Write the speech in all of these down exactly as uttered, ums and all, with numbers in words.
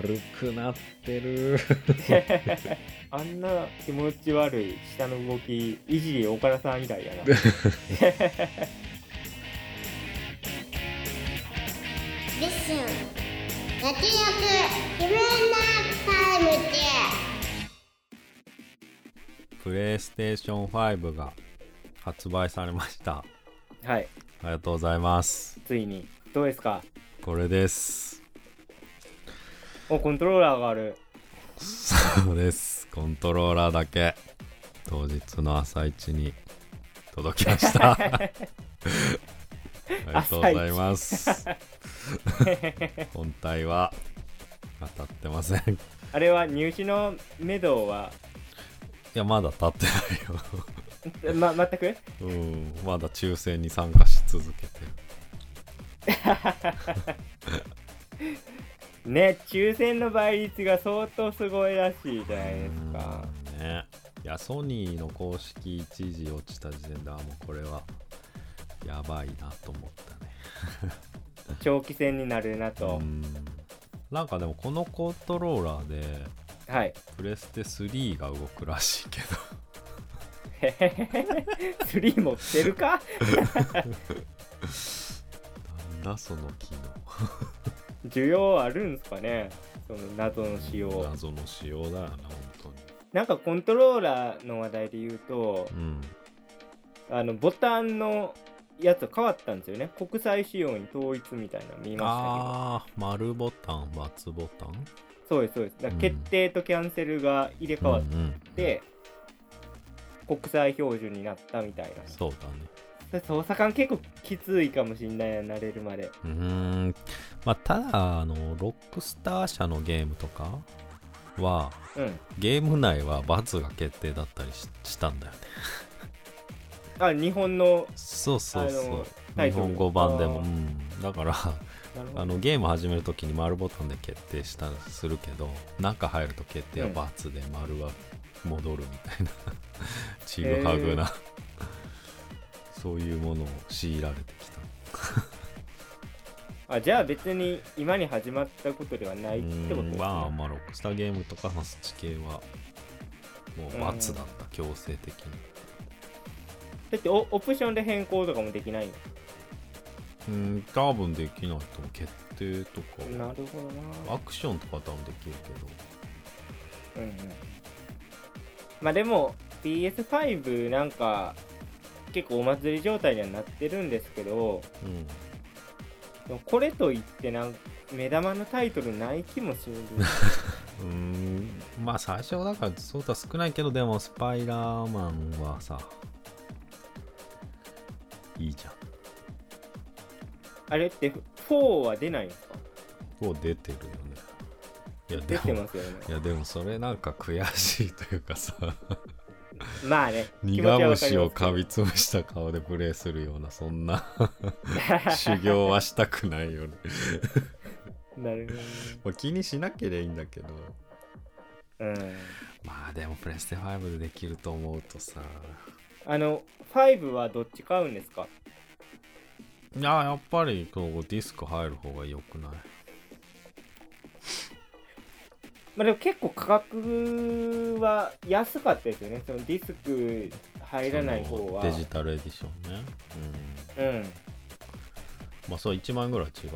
丸くなってるあんな気持ち悪い下の動きいじり岡田さん以来やなレッスン脱力気分タイムでプレイステーションファイブが発売されました。 はい、 ありがとうございます。 ついにどうですか？ これです。 お、コントローラーがある。 そうです、コントローラーだけ当日の朝一に届きましたありがとうございます本体は当たってません。 あれは入手の目処はいやまだ立ってないよま、全くうんまだ抽選に参加し続けてるね、抽選の倍率が相当すごいらしいじゃないですか。 ね、いやソニーの公式一時落ちた時点ではもうこれはやばいなと思ったね長期戦になるなと。 うんなんかでもこのコントローラーではいプレステスリーが動くらしいけどスリー持ってるかなんだその機能需要あるんすかね、その謎の仕様。 謎の仕様だよな本当に。 なんかコントローラーの話題で言うと、 うん、 あのボタンのやつ変わったんですよね。国際仕様に統一みたいなの見ましたけど。 ああ丸ボタン×ボタン。 そうですそうです。だから決定とキャンセルが入れ替わって、うんうん、国際標準になったみたいな。 そうだね。 操作感結構きついかもしんないな、慣れるまで。 うーんまあただあのロックスター社のゲームとかは、うん、ゲーム内は×が決定だったり し, したんだよねあ、日本のそうそうそう日本語版でも、うん、だからあのゲーム始めるときに丸ボタンで決定したりするけど中入ると決定は×で丸は戻るみたいな、うん、ちぐはぐな、えーそういうものを強いられてきたあ、じゃあ別に今に始まったことではないってことですね。 まあまあロックスターゲームとかマスチ系はもう×だった、強制的に。 だってオプションで変更とかもできないの？ うん多分できないと思う。決定とかなるほどな。 アクションとか多分できるけど、 うんうん、まあでも ピーエスファイブ なんか結構お祭り状態にはなってるんですけど、うん、でもこれといってなん目玉のタイトルない気もするうーんまあ最初だからそうだ少ないけど、でもスパイダーマンはさいいじゃん。 あれってフォーは出ないんですか？ フォー出てるよね。いや出てますよね。 いやでもそれなんか悔しいというかさまあね、 苦虫を噛みつぶした顔でプレイするようなそんな修行はしたくないよねなるほど、ねまあ、気にしなければいいんだけど、 うん、 まあでもプレステファイブでできると思うとさ、 あのファイブはどっち買うんですか？ いややっぱりこうディスク入る方が良くない？ まあ、でも結構価格は安かったですよね。そのディスク入らない方はデジタルエディションね。うん、うん、まあそういちまん円ぐらい違うよ、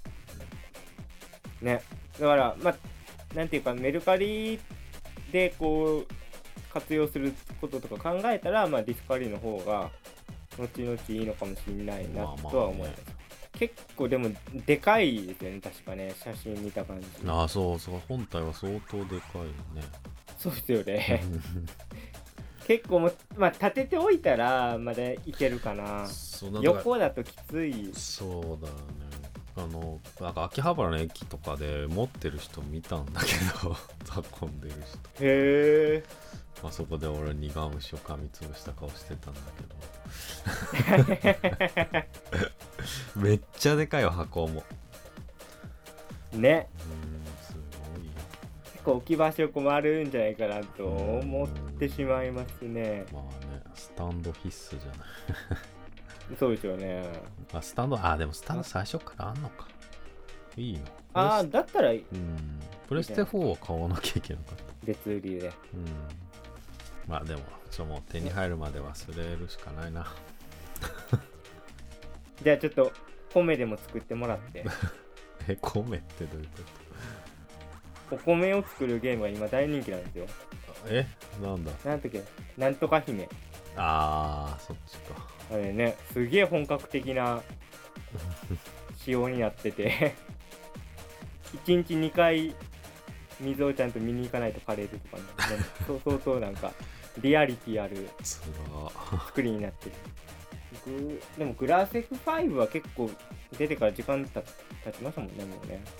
うん、ね。だからまあなんていうかメルカリでこう活用することとか考えたら、まあディスカリの方が後々いいのかもしれないなとは思います、まあまあね。結構でもでかいですよね、確かね、写真見た感じ。 ああそうそう、本体は相当でかいよね。 そうですよね結構も、まあ立てておいたらまだいけるかな。横だときつい。 そうだよね。あのなんか秋葉原の駅とかで持ってる人見たんだけど運んでる人。 へえ。 まあそこで俺苦虫を噛みつぶした顔してたんだけどめっちゃでかいよ箱もね。 うんすごいよ。 結構置き場所困るんじゃないかなと思ってしまいますね。 まあね、スタンド必須じゃないそうですよね。 あスタンドあでもスタンド最初からあんのか。いいの。 ああだったら、うん、 プレステフォーは買わなきゃいけなかった。 別売りで。うん。 まあでも、ちょもう手に入るまで忘れるしかないな。 じゃあちょっと米でも作ってもらって。 え、米ってどういうこと？ お米を作るゲームが今大人気なんですよ。 え、なんだ？ なんとけ、なんとか姫。 あー、そっちか。 あれね、すげえ本格的な仕様になってていちにちにかい水をちゃんと見に行かないと枯れるとかね。そう相当なんかリアリティある作りになってる。でもグラセフファイブは結構出てから時間た経ちましたもんね、もうね。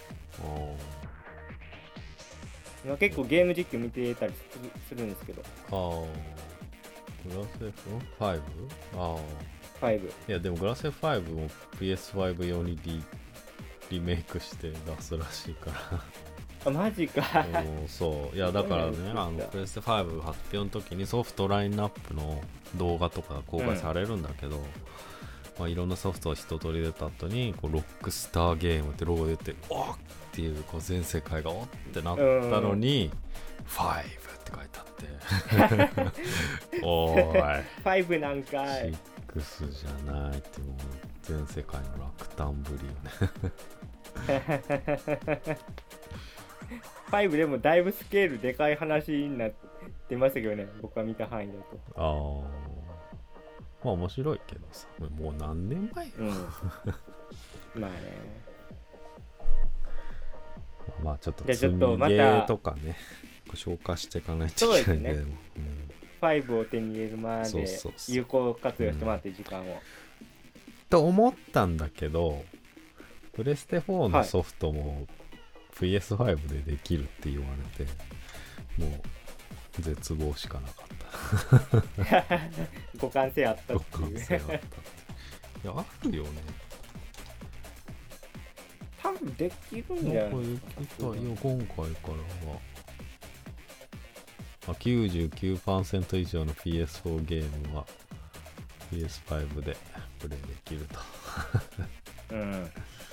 今結構ゲーム実況見てたりするんですけど。 ああ。グラセフ ファイブ？ ああ。 ファイブ。 いやでもグラセフファイブも ピーエスファイブ 用に リ, リメイクして出すらしいから。 あ、マジか。 そう。いやだからね、あのプレステファイブ発表の時にソフトラインナップの動画とかが公開されるんだけど、うん、まあ、いろんなソフトが一通り出た後にこうロックスターゲームってロゴ出ておっっていうこう全世界がおってなったのに、うん、ファイブって書いてあっておーいファイブなんかいシックスじゃないってもう全世界の落胆ぶりよねファイブでもだいぶスケールでかい話になってましたけどね、僕が見た範囲だと。 ああ、まあ面白いけどさ、もう何年前よ、うん、 まあね、 まあちょっと積みゲーとかね、消化していかないといけないんで、ね、うん、 ファイブを手に入れるまで有効活用してもらって時間を、うん、 と思ったんだけど、プレステフォーのソフトも、はい、ピーエスファイブ でできるって言われて、もう絶望しかなかった互換性あったっていう互換性あったっていや、あるよね、 多分できるんじゃないですか。いや今回からはあきゅうじゅうきゅうパーセント 以上の ピーエスフォー ゲームは ピーエスファイブ でプレイできるとうん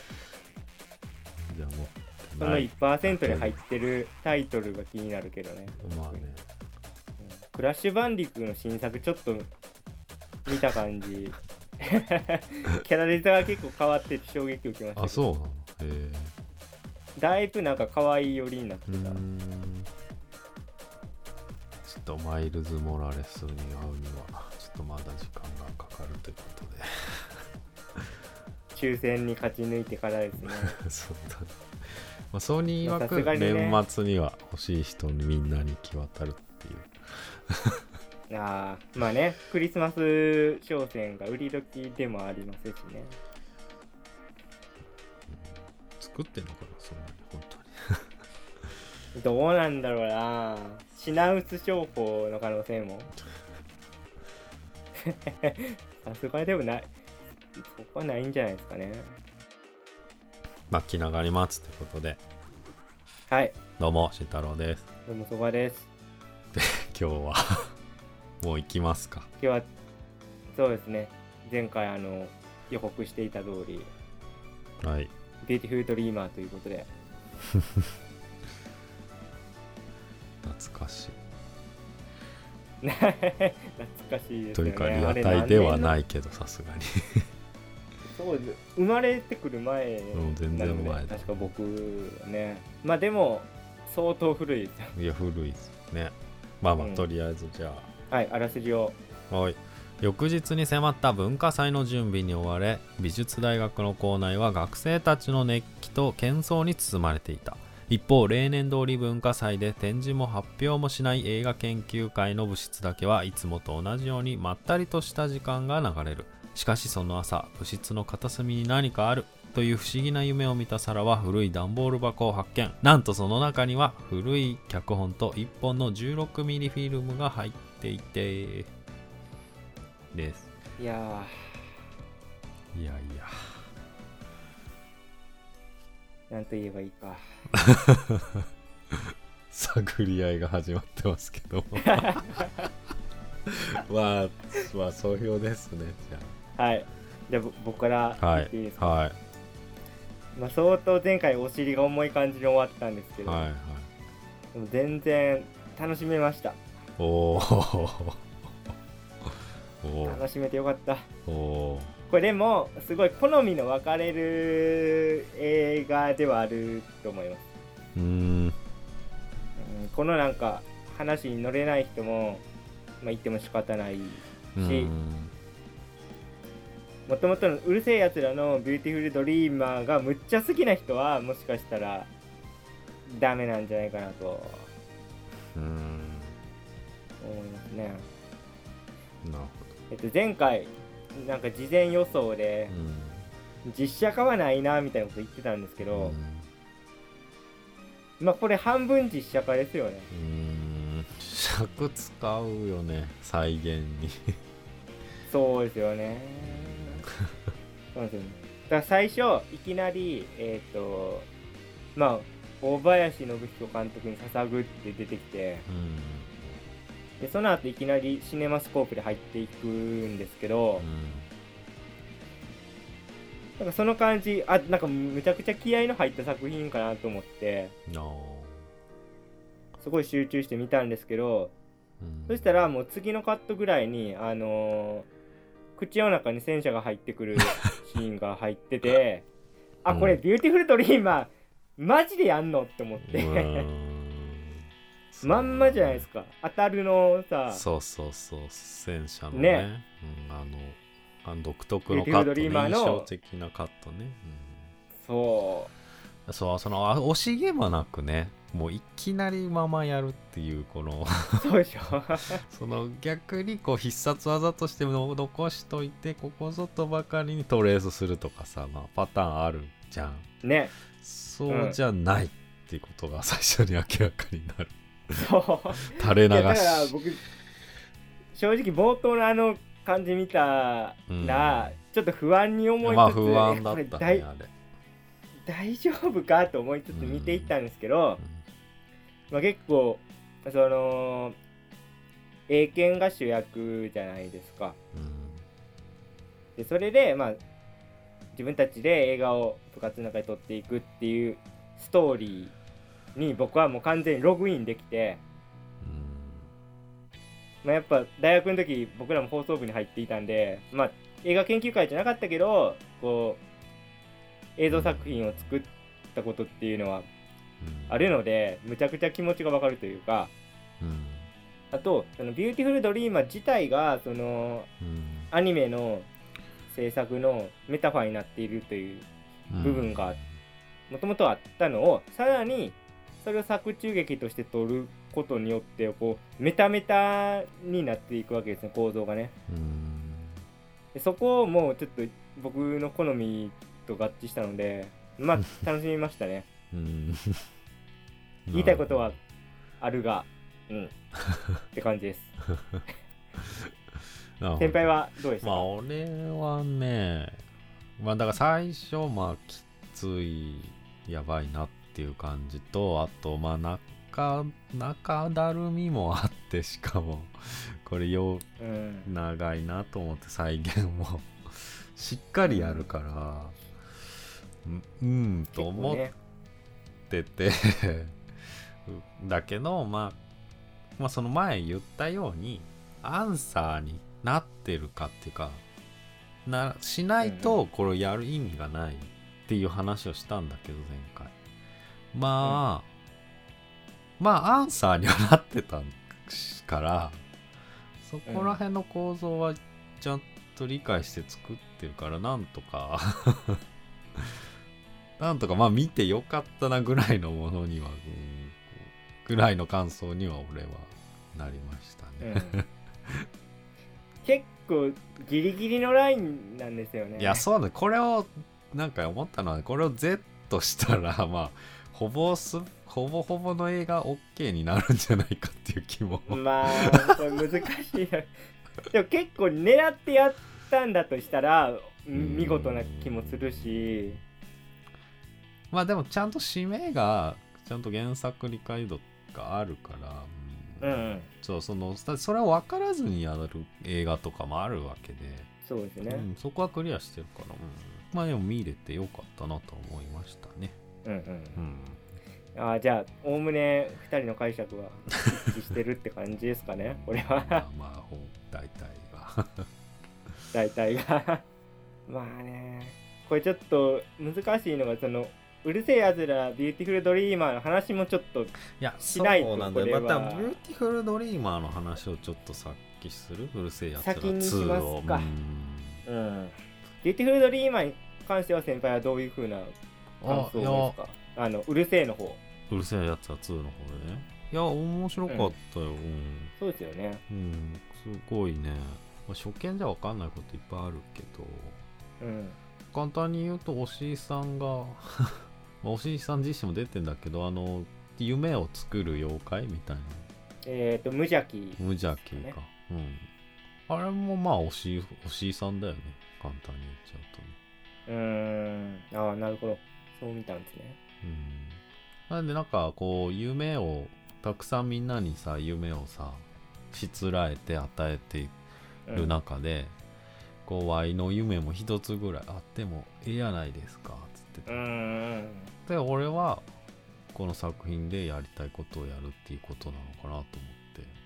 じゃあもうその いちパーセント に入ってるタイトルが気になるけどね。 まあね、 うん、クラッシュバンディクの新作ちょっと見た感じキャラデザが結構変わってて衝撃受けましたけど。 あ、そうなの。へえ。 だいぶなんか可愛い寄りになってた。うーん、 ちょっとマイルズ・モラレスに会うにはちょっとまだ時間がかかるということで抽選に勝ち抜いてからですねそうだね、まあ、ソニー曰く年末には欲しい人にみんなに行き渡るっていうああ、まあね、クリスマス商戦が売り時でもありますしね、 うん、作ってんのかな、そんなに本当にどうなんだろうな、品薄商法の可能性もさすがにでもない、そこはないんじゃないですかね。 まあ気長に待つということで、 はい、 どうも慎太郎です。 どうもそばです。 で今日はもう行きますか。 今日はそうですね、前回あの予告していた通り、 はい、 ビューティフルドリーマーということで懐かしい懐かしいですよね。 というかリアタイではないけどさすがにそうです、生まれてくる前なので、全然前だ確か僕ね、まあでも相当古いですよ。 いや古いですね。まあまあ、うん、とりあえずじゃあはい、あらすじを。 はい。翌日に迫った文化祭の準備に追われ、美術大学の校内は学生たちの熱気と喧騒に包まれていた。一方、例年通り文化祭で展示も発表もしない映画研究会の部室だけはいつもと同じようにまったりとした時間が流れる。しかしその朝、部室の片隅に何かあるという不思議な夢を見たサラは古い段ボール箱を発見。なんとその中には古い脚本といっぽんの じゅうろくミリ フィルムが入っていてです。 いやーいやいやなんと言えばいいか探り合いが始まってますけどまあまあ総評ですね。じゃあはい、じゃあ僕から言っていいですか。 はい、はい、 まあ、相当前回お尻が重い感じに終わったんですけど、 はいはい、 でも全然楽しめました。 おーおー楽しめてよかった。 おーこれでもすごい好みの分かれる映画ではあると思います。 うーんうん、このなんか話に乗れない人も、まあ、言っても仕方ないし、もともとのうるせえやつらのビューティフルドリーマーがむっちゃ好きな人はもしかしたらダメなんじゃないかなとうーん思いますね。 なるほえっと、前回なんか事前予想でど、うん、 実写化はないなみたいなこと言ってたんですけど、うん、まあこれ半分実写化ですよね。 うーん尺使うよね、再現にそうですよねそうですよね。だから最初いきなりえっ、ー、とまあ大林信彦監督に捧ぐって出てきて、うん、でその後いきなりシネマスコープで入っていくんですけど、うん、なんかその感じ、あ、なんかめちゃくちゃ気合いの入った作品かなと思って、すごい集中して見たんですけど、うん、そしたらもう次のカットぐらいにあのー、口の中に戦車が入ってくるシーンが入っててあ、これビューティフルドリーマーマジでやんのって思ってまんまじゃないですか、当たるのさ、 そうそうそう戦車のね、 ね、 うん、あのあの独特のカット、ね、印象的なカットね、 うん、そうそうその惜しげもなくね、もういきなりままやるっていうこのそうでしょその逆にこう必殺技として残しといてここぞとばかりにトレースするとかさ、まあ、パターンあるじゃんね。 そうじゃないっていうことが最初に明らかになる、 うん、そう垂れ流し。 だから僕正直冒頭のあの感じ見たら、うん、ちょっと不安に思いつつ、 まあ不安だったね、あれ大丈夫かと思いつつ見ていったんですけど、うんまあ、結構その英検が主役じゃないですか、うん、でそれでまあ自分たちで映画を部活の中で撮っていくっていうストーリーに僕はもう完全にログインできて、うんまあ、やっぱ大学の時僕らも放送部に入っていたんで、まあ、映画研究会じゃなかったけどこう映像作品を作ったことっていうのはあるので、むちゃくちゃ気持ちがわかるというか、うん、あとそのビューティフルドリーマー自体がその、うん、アニメの制作のメタファーになっているという部分がもともとあったのを、さらにそれを作中劇として撮ることによってこうメタメタになっていくわけですね、構造がね、うん、でそこをもうちょっと僕の好みと合致したのでまあ楽しみましたねうん言いたいことはあるが、うんって感じです先輩はどうでしたか？ まあ俺はね、まあだから最初まあきついやばいなっていう感じと、あとまあ中中だるみもあって、しかもこれよ、うん、長いなと思って再現もしっかりやるから、うん、うんと思っててだけど、まあ、まあその前言ったようにアンサーになってるかっていうかなしないとこれをやる意味がないっていう話をしたんだけど前回まあ、うん、まあアンサーにはなってたからそこら辺の構造はちゃんと理解して作ってるからなんとかなんとかまあ見てよかったなぐらいのものには、うん、ぐらいの感想には俺はなりましたね、うん結構ギリギリのラインなんですよね。 いやそうね、これをなんか思ったのはこれを Z したらまあほぼすほぼほぼの映画 OK になるんじゃないかっていう気もまあこれ難しいなでも結構狙ってやったんだとしたら見事な気もするし、 まあでもちゃんと締めがちゃんと原作理解度があるから、うんうん、そうそのそれを分からずにやる映画とかもあるわけで、 そうですね、 うん、そこはクリアしてるから、うん、 まあでも見れてよかったなと思いましたね。 うんうんうん、 ああ、じゃあおおむねふたりの解釈は一致してるって感じですかねこれは。 まあまあほん大体が大体がまあね、これちょっと難しいのが、そのうるせえやつらビューティフルドリーマーの話もちょっといやしないとそうなんだよ。 これはまたビューティフルドリーマーの話をちょっとさっきする。うるせえやつら先にしますをか。うん、ビューティフルドリーマーに関しては先輩はどういう風な感想ですか？ああのうるせえの方。 うるせえやつはツーの方でね。いや面白かったよ、うんうん、 そうですよね。 うん、すごいね。まあ、初見じゃ分かんないこといっぱいあるけど、 うん、 簡単に言うと押井さんがまあ押井さん自身も出てんだけど、あの夢を作る妖怪みたいな、 えっ、ー、と無邪気、 無邪気か、ね、うん、あれもまあ押井押井さんだよね、簡単に言っちゃうとね。 うーん、ああなるほど、そう見たんですね。 うん、なんでなんかこう夢をたくさんみんなにさ夢をさしつらえて与えている中で、うん、こうワイの夢も一つぐらいあってもええやないですかつってて、 うーん、 で俺はこの作品でやりたいことをやるっていうことなのかなと思って、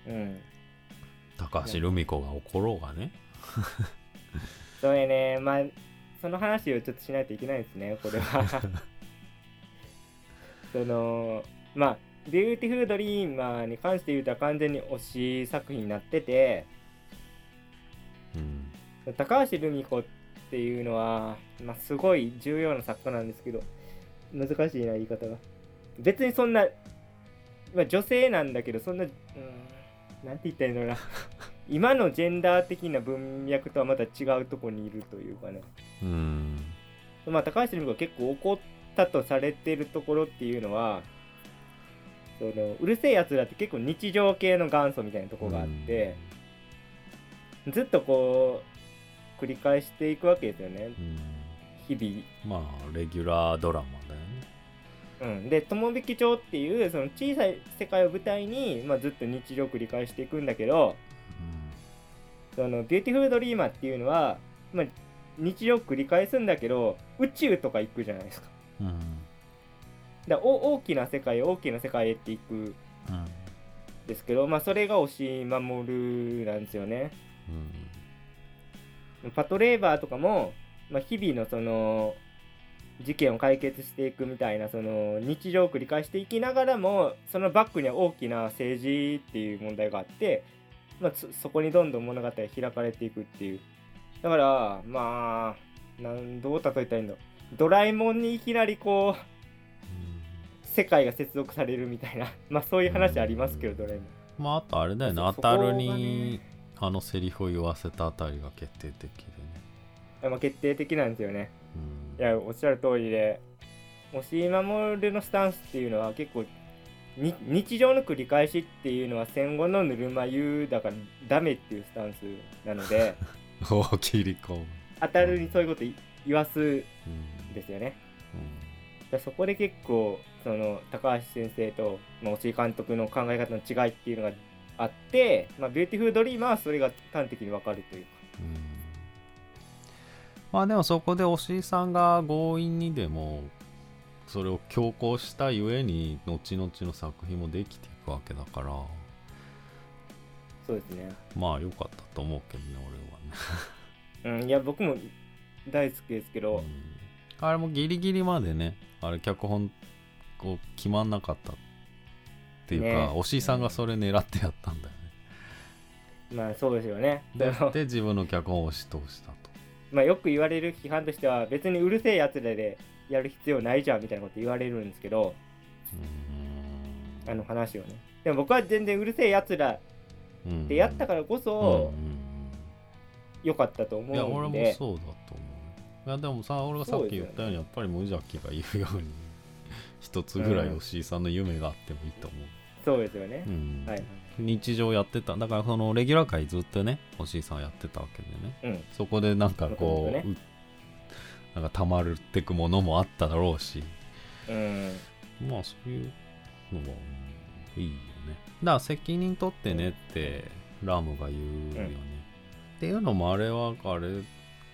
うん、高橋留美子が怒ろうがねそれね、まあその話をちょっとしないといけないですねこれはそのまあビューティフルドリーマーに関して言うと完全に推し作品になってて、うん、高橋留美子っていうのは、まあ、すごい重要な作家なんですけど、難しいな言い方が。別にそんな、まあ、女性なんだけどそんな、うん、なんて言ったらいいのかな今のジェンダー的な文脈とはまた違うところにいるというかね。 うん、 まあ高橋留美子が結構怒ったとされてるところっていうのは、そのうるせえやつらって結構日常系の元祖みたいなところがあって、うん、ずっとこう繰り返していくわけですよね、うん、日 々。まあレギュラードラマだよね。 うん、で友引町っていうその小さい世界を舞台に、まあ、ずっと日常を繰り返していくんだけど、うん、そのビューティフルドリーマーっていうのは、まあ、日常を繰り返すんだけど宇宙とか行くじゃないですか。うん、だお大きな世界大きな世界へっていくんですけど、うん、まあそれが押し守るなんですよね。うん、パトレーバーとかも、まあ、日々のその事件を解決していくみたいなその日常を繰り返していきながらも、そのバックには大きな政治っていう問題があって、まあ、そ, そこにどんどん物語が開かれていくっていう。だからまあなんどう例えたらいいんだろう、ドラえもんにいきなりこう世界が接続されるみたいなまあそういう話ありますけど、ドラえもん。 まああとあれだよね、アタルにあのセリフを言わせたあたりが決定的でね。 まあ、決定的なんですよね。うん、いやおっしゃる通りで、押し守るのスタンスっていうのは結構に日常の繰り返しっていうのは戦後のぬるま湯だからダメっていうスタンスなので大きり込む当たるにそういうこと言わすんですよね。うんうん、だそこで結構その高橋先生と、まあ、押井監督の考え方の違いっていうのがあって、まあ、ビューティフルドリーマーはそれが端的に分かるというか。うん、 まあでもそこで押井さんが強引にでもそれを強行したゆえに後々の作品もできていくわけだから、 そうですね。 まあ良かったと思うけどね俺はねうん、いや僕も大好きですけど、うん、 あれもギリギリまでね、あれ脚本こう決まんなかったっていうか、ね、押井さんがそれ狙ってやったんだよね。 まあそうですよね。 で, で自分の脚本を押し通したと。 まあよく言われる批判としては、別にうるせえやつらでやる必要ないじゃんみたいなこと言われるんですけど、うーんあの話をね。でも僕は全然うるせえやつらでやったからこそ良かったと思うんで。いや俺もそうだと思う。いやでもさ、俺がさっき言ったように、やっぱり無邪気が言うように一つぐらい吉井さんの夢があってもいいと思う。うん、 そうですよね。 うんはい、日常やってた。だからそのレギュラー界ずっとね吉井さんやってたわけでね、うん、そこでなんかこう、ね、なんか溜まってくものもあっただろうし、うん、まあそういうのはいいよね。だから責任取ってねってラムが言うよね、うん、っていうのもあれはあれ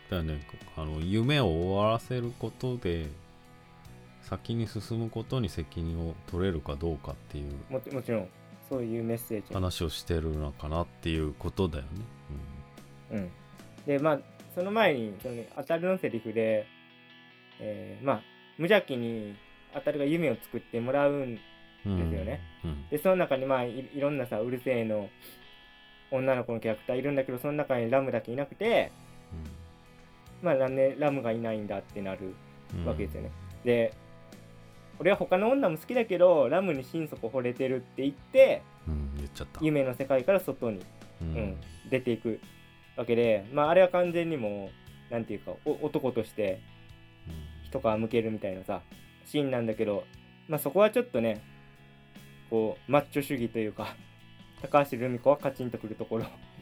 だよね、あの夢を終わらせることで先に進むことに責任を取れるかどうかっていうも, もちろんそういうメッセージ話をしてるのかなっていうことだよね。 うん、うん、でまあその前にそのアタルのセリフで、えー、まあ無邪気にアタルが夢を作ってもらうんですよね、うんうん、でその中にまあ い, いろんなさうるせえの女の子のキャラクターいるんだけど、その中にラムだけいなくて、うん、まあなんでラムがいないんだってなるわけですよね、うん、で俺は他の女も好きだけどラムに心底惚れてるって言って、 うん、言っちゃった。 夢の世界から外に、 うんうん、出ていくわけで、まああれは完全にもうなんていうか男として一皮むけるみたいなさシーンなんだけど、まあそこはちょっとねこうマッチョ主義というか高橋留美子はカチンとくるところ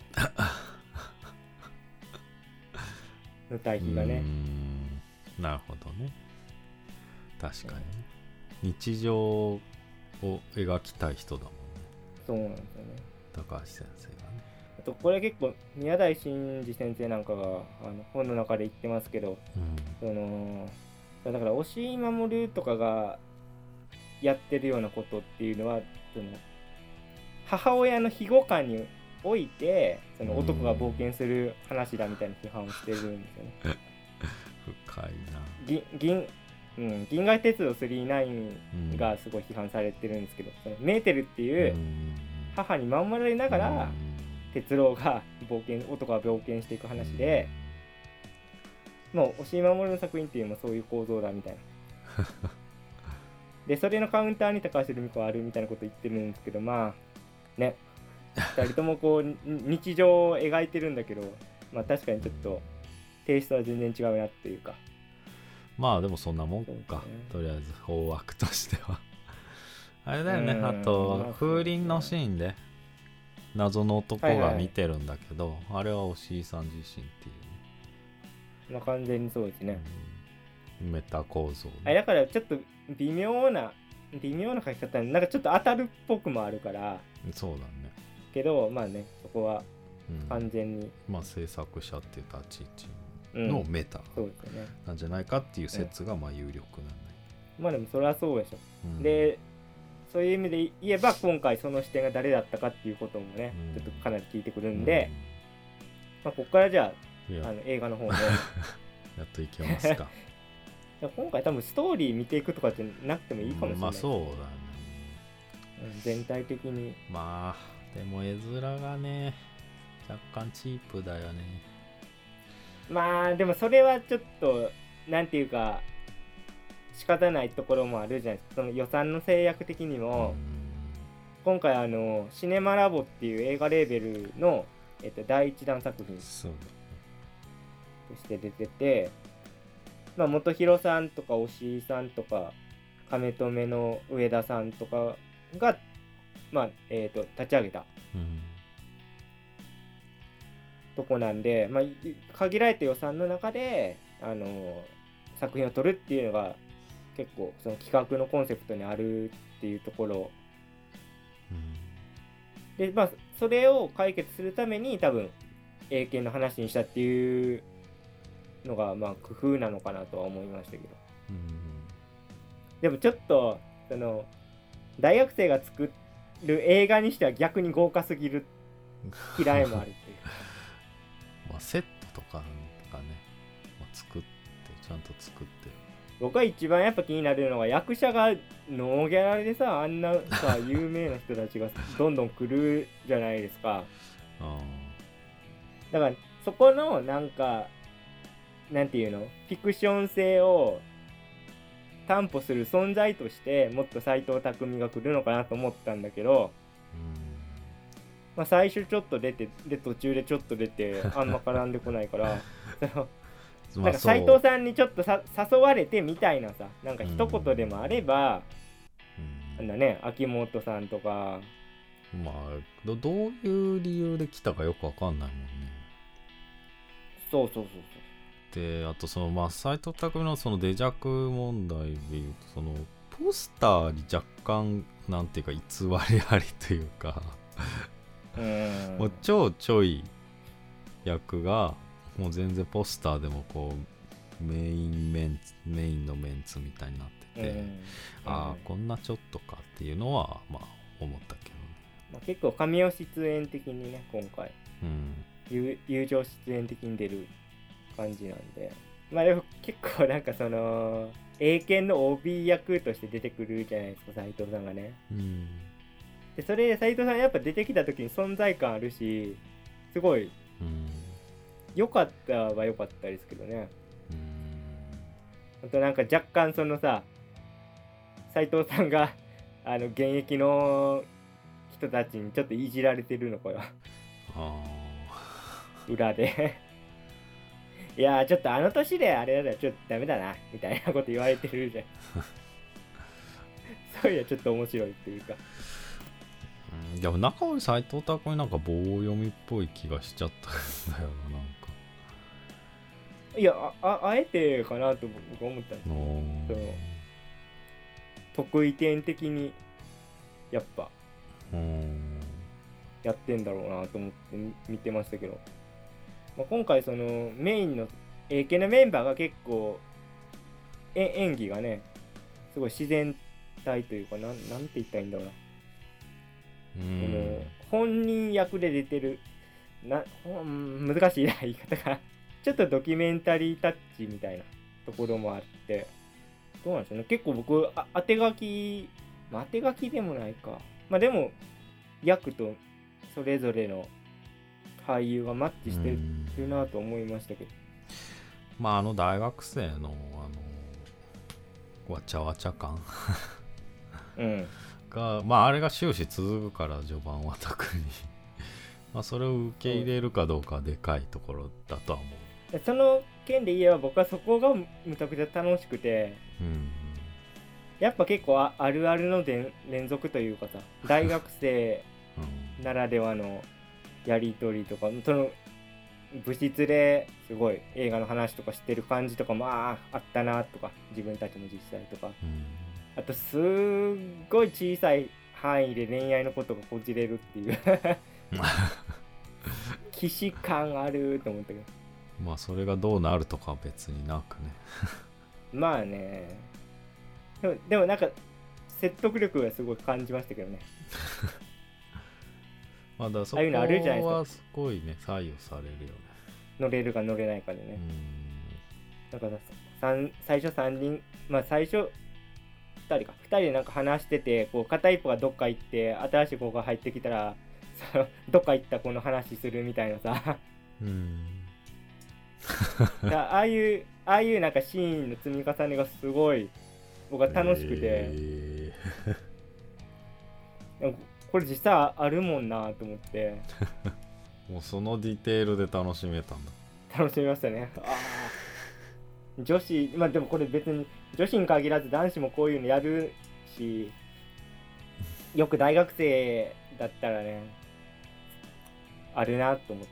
の対比がね。 うーん、なるほどね。確かに、ね、日常を描きたい人だもんね。 そうなんですよね、 高橋先生がね。 あとこれ結構宮台真司先生なんかがあの本の中で言ってますけど、うん、そのだから押井守とかがやってるようなことっていうのはその母親の庇護下においてその男が冒険する話だみたいな批判をしてるんですよね。 深いな。 銀銀うん、銀河鉄道スリーナインがすごい批判されてるんですけど、そのメーテルっていう母に守られながら鉄郎が冒険男が冒険していく話で、もう押井守の作品っていうのもそういう構造だみたいなでそれのカウンターに高橋留美子はあるみたいなこと言ってるんですけど、まあねふたりともこう日常を描いてるんだけど、まあ確かにちょっとテイストは全然違うなっていうか、 まあでもそんなもんか、ね、とりあえず大枠としてはあれだよね。あと風鈴のシーンで謎の男が見てるんだけど、はいはい、あれは押井さん自身っていうね。 まあ完全にそうですね、 うん、メタ構造、ね、 あれだからちょっと微妙な微妙な書き方になんかちょっと当たるっぽくもあるから。 そうだね。 けどまあねそこは完全に、 うん、まあ制作者っていう立ち位置のメタなんじゃないかっていう説がまあ有力なんだ、 うん、まあでもそれはそうでしょ、うん、でそういう意味で言えば今回その視点が誰だったかっていうこともね、うん、ちょっとかなり聞いてくるんで、うん、まあ、ここからじゃあ、あの映画の方もやっといけますか今回多分ストーリー見ていくとかじゃなくてもいいかもしれない、うん、 まあそうだね、 うん、全体的にまあでも絵面がね若干チープだよね。 まあでもそれはちょっとなんていうか仕方ないところもあるじゃないですか。その予算の制約的にも、うん、今回あのシネマラボっていう映画レーベルの、えっと、だいいちだん作品として出てて、まあ、元弘さんとか押井さんとか亀止めの上田さんとかがまあえー、と立ち上げた、うん、とこなんで、まあ、限られた予算の中で、あのー、作品を撮るっていうのが結構その企画のコンセプトにあるっていうところ、うん、でまあそれを解決するために多分英検の話にしたっていうのがまあ工夫なのかなとは思いましたけど、うん、でもちょっとその大学生が作って映画にしては逆に豪華すぎる嫌いもあるっていうまあセットとかがね、まあ、作ってちゃんと作ってる。 僕は一番やっぱ気になるのが役者がノーギャラでさあんなさ有名な人たちがどんどん来るじゃないですかあだからそこのなんかなんていうのフィクション性を担保する存在としてもっと斎藤工が来るのかなと思ったんだけど、まあ、最初ちょっと出てで途中でちょっと出てあんま絡んでこないからそのなんか斎藤さんにちょっとさ誘われてみたいなさなんか一言でもあれば、うん、なんだね秋元さんとかまあ ど, どういう理由で来たかよくわかんないもんね。 そうそうそうそうであとそのまあ斎藤工のそのデジャク問題でいうとそのポスターに若干なんていうか偽りありというかうんもう超ちょい役がもう全然ポスターでもこうメインメンツメインのメンツみたいになってて、うん、ああ、うん、こんなちょっとかっていうのはまあ思ったけどね、 まあ、結構神尾出演的にね今回、うん、友情出演的に出る感じなんで、まあでも結構なんかその英検の オービー 役として出てくるじゃないですか斉藤さんがね、うん、でそれで斉藤さんやっぱ出てきた時に存在感あるしすごい良、うん、かったは良かったですけどね、うん、あとなんか若干そのさ斉藤さんがあの現役の人たちにちょっといじられてるのかよあ裏でいやーちょっとあの年であれだよちょっとダメだなみたいなこと言われてるじゃんそういうのちょっと面白いっていうか、 うん、でも中森斉藤拓になんか棒読みっぽい気がしちゃったんだよな、なんかいや あ, あ, あえてかなと僕は思ったんですその得意点的にやっぱやってんだろうなと思って見てましたけど、まあ、今回そのメインの英検のメンバーが結構え演技がねすごい自然体というかなんなんて言ったらいいんだろうな、うんこの本人役で出てるな難しいな言い方がちょっとドキュメンタリータッチみたいなところもあってどうなんでしょうね結構僕あ当て書き、まあ、当て書きでもないかまあでも役とそれぞれの俳優がマッチしてるなと思いましたけど、 まああの大学生のあのわちゃわちゃ感うんがまああれが終始続くから序盤は特にまあそれを受け入れるかどうかはでかいところだとは思う。その件で言えば僕はそこがむちゃくちゃ楽しくて、うん、やっぱ結構 あ, あるあるので連続というかさ大学生ならではのやり取りとかその部室ですごい映画の話とかしてる感じとかも あ, あったなとか自分たちも実際とか、うん、あとすっごい小さい範囲で恋愛のことがこじれるっていう既視感あると思ったけどまあそれがどうなるとかは別になくねまあねでも、でもなんか説得力がすごい感じましたけどねまだそこはすごいね左右されるよね乗れるか乗れないかでねだから最初さんにんまあ最初ふたりかふたりでなんか話しててこう片一方がどっか行って新しい子が入ってきたらそのどっか行った子の話するみたいなさうんああいうああいうなんかシーンの積み重ねがすごい僕は楽しくて、えー、これ実際あるもんなと思ってもうそのディテールで楽しめたんだ楽しみましたねあ女子まあでもこれ別に女子に限らず男子もこういうのやるしよく大学生だったらねあるなと思って、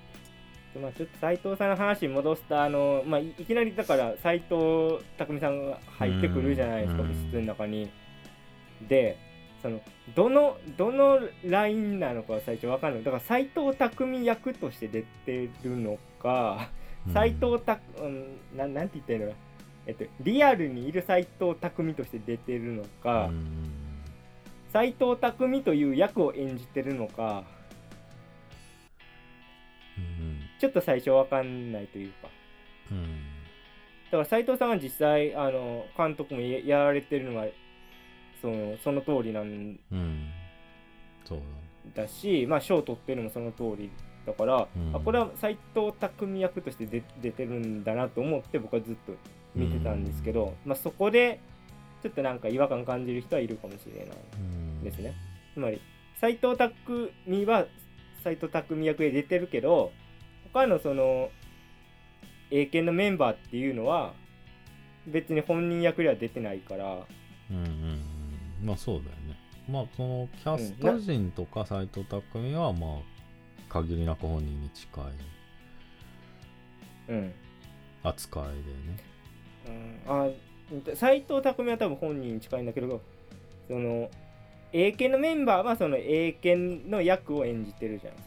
まあ、ちょっと斉藤さんの話に戻すとあの、まあ、いきなりだから斉藤工さんが入ってくるじゃないですか部室の中にでそのどのどのラインなのか最初分かんないだから斉藤工役として出てるのか斉藤拓、うん、な, なんて言ったらいいのか、えっと、リアルにいる斉藤工として出てるのか斉藤工という役を演じてるのかうんちょっと最初分かんないというか、うん、だから斉藤さんは実際あの監督も や, やられてるのはそのその通りなん、うん、そうだしまあ賞を取ってるのもその通りだから、うん、あこれは斉藤工役として出出てるんだなと思って僕はずっと見てたんですけど、うんまあ、そこでちょっとなんか違和感感じる人はいるかもしれないですね、うん、つまり斉藤工は斉藤工役で出てるけど他のその英検のメンバーっていうのは別に本人役では出てないからうんうんうんまあそうだよねまあそのキャスト陣とか斉藤工はまあ限りなく本人に近い扱いでね、うん、あ斉藤工は多分本人に近いんだけどその英検のメンバーはその英検の役を演じてるじゃん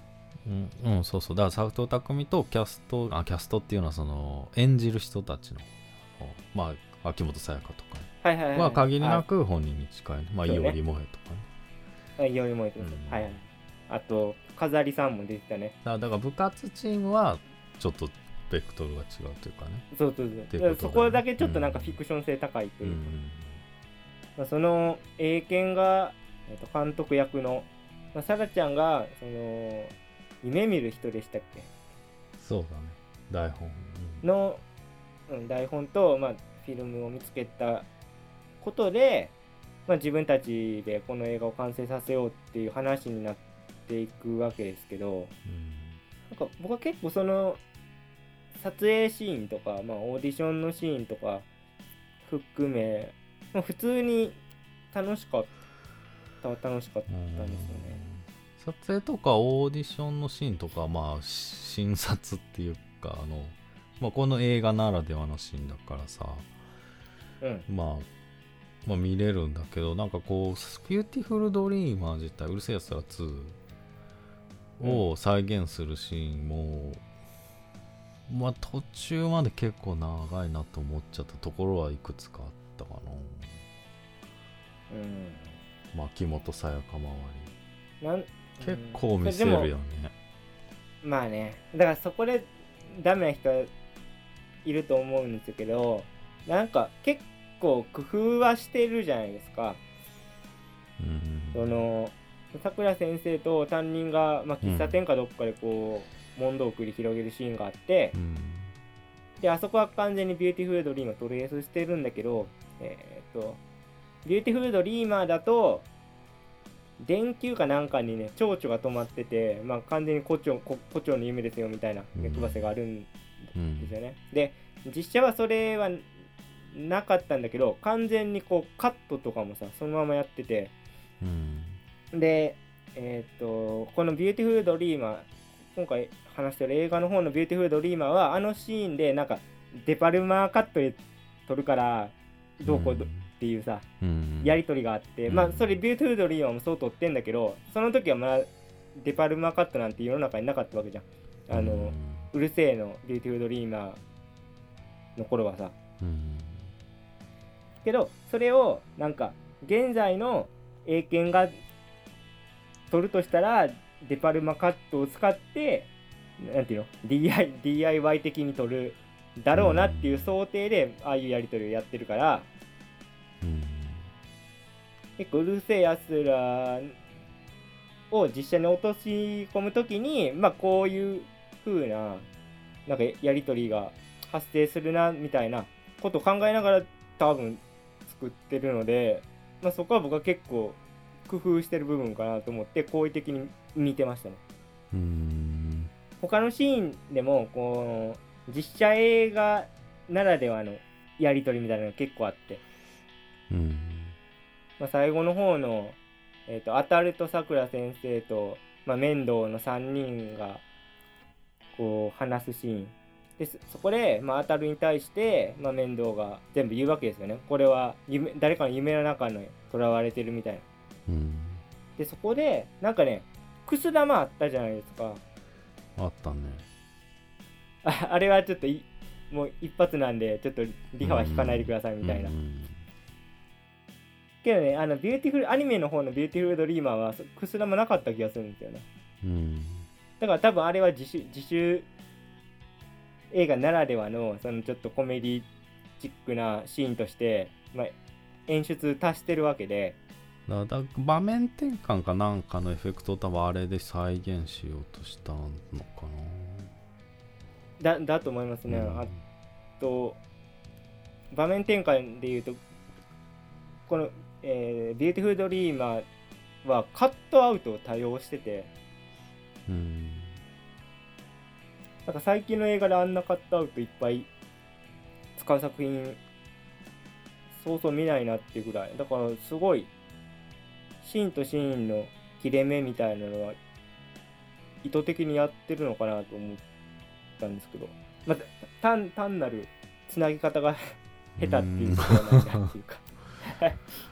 うん、うん、そうそうだから斎藤工とキャストあキャストっていうのはその演じる人たちのまあ秋元才加とか、ねはいはいはい、 は限りなく本人に近い、ね、まあ伊織萌えとかね伊織萌えとか、 うん、 はいはい。あと飾りさんも出てたね。 だから部活チームはちょっとベクトルが違うというかね。 そうそうそう、ね、そこだけちょっとなんかフィクション性高いというか、うんまあ、その英検が、えー、と監督役の、まあ、サラちゃんがその夢見る人でしたっけ。 そうだね台本、 うん、の、うん、台本と、まあ、フィルムを見つけたことで、まあ、自分たちでこの映画を完成させようっていう話になっていくわけですけど、うん、なんか僕は結構その撮影シーンとか、まあ、オーディションのシーンとか含め、まあ、普通に楽しかった楽しかったんですよね。 撮影とかオーディションのシーンとか、まあ診察っていうかあの、まあ、この映画ならではのシーンだからさ、 うん、 まあまあ見れるんだけど、なんかこうビューティフルドリーマー自体うるせえやつらツーを再現するシーンも、うん、まあ途中まで結構長いなと思っちゃったところはいくつかあったかな。うん。まあ秋元才加周りなん結構見せるよね。 まあね、だからそこでダメな人はいると思うんですけど、なんか結構工夫はしてるじゃないですか。うん、そのさくら先生と担任が、まあ、喫茶店かどっかでこう、うん、問答を繰り広げるシーンがあって、うん、であそこは完全にビューティフルドリーマートレースしてるんだけど、えー、っとビューティフルドリーマーだと電球かなんかにね蝶々が止まってて、まあ、完全に胡蝶、胡蝶の夢ですよみたいな目配せがあるんですよね、うん、で実写はそれはなかったんだけど完全にこうカットとかもさそのままやってて、うん、でえー、っとこのビューティフルドリーマー今回話してる映画の方のビューティフルドリーマーはあのシーンでなんかデパルマーカットで撮るからどうこうっていうさ、うん、やり取りがあって、うん、まあそれビューティフルドリーマーもそう撮ってんだけどその時はまだデパルマーカットなんて世の中になかったわけじゃん。あの、うん、うるせえのビューティフルドリーマーの頃はさ、うん、けどそれをなんか現在の英検が撮るとしたらデパルマカットを使ってなんていうの ディーアイ、ディーアイワイ 的に撮るだろうなっていう想定でああいうやり取りをやってるから、うん、結構うるせえやつらを実写に落とし込むときにまあこういう風ななんかやり取りが発生するなみたいなことを考えながら多分作ってるので、まあ、そこは僕は結構工夫してる部分かなと思って好意的に見てましたね。うーん他のシーンでもこう実写映画ならではのやり取りみたいなのが結構あって、うんまあ、最後の方の、えーと、アタルとさくら先生と、まあ、面倒のさんにんがこう話すシーンでそこで、まあ、アタルに対して、まあ、面倒が全部言うわけですよね。これは夢誰かの夢の中にとらわれてるみたいな、うん、でそこでなんかねくす玉あったじゃないですか。 あったね。 あ, あれはちょっといもう一発なんでちょっとリハは引かないでくださいみたいな、うんうん、けどねあのビューティフルアニメの方のビューティフルドリーマーはくす玉なかった気がするんですよね、うん、だから多分あれは自主自主映画ならではのそのちょっとコメディチックなシーンとして、まあ、演出足してるわけでだだ場面転換かなんかのエフェクトを多分あれで再現しようとしたのかな。だだと思いますね、うん、あと場面転換でいうとこの、えー、ビューティフルドリーマーはカットアウトを多用してて、うん、なんか最近の映画であんなカットアウトいっぱい使う作品そうそう見ないなっていうぐらいだからすごいシーンとシーンの切れ目みたいなのは意図的にやってるのかなと思ったんですけど、まあ、単, 単なるつなぎ方が下手っていうことはないなっていうか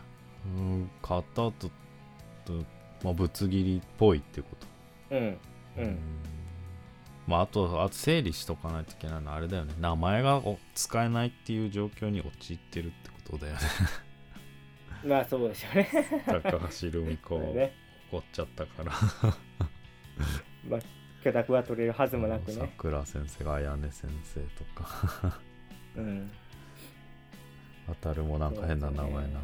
うんカットアウトと、まあ、ぶつ切りっぽいってこと。 うんうんまああとあと整理しとかないといけないのはあれだよね、名前が使えないっていう状況に陥ってるってことだよねまあそうでしょうね高橋留美子ね怒っちゃったからまあ許諾は取れるはずもなくね。 さくら先生が綾音先生とかうんあたるもなんか変な名前になってね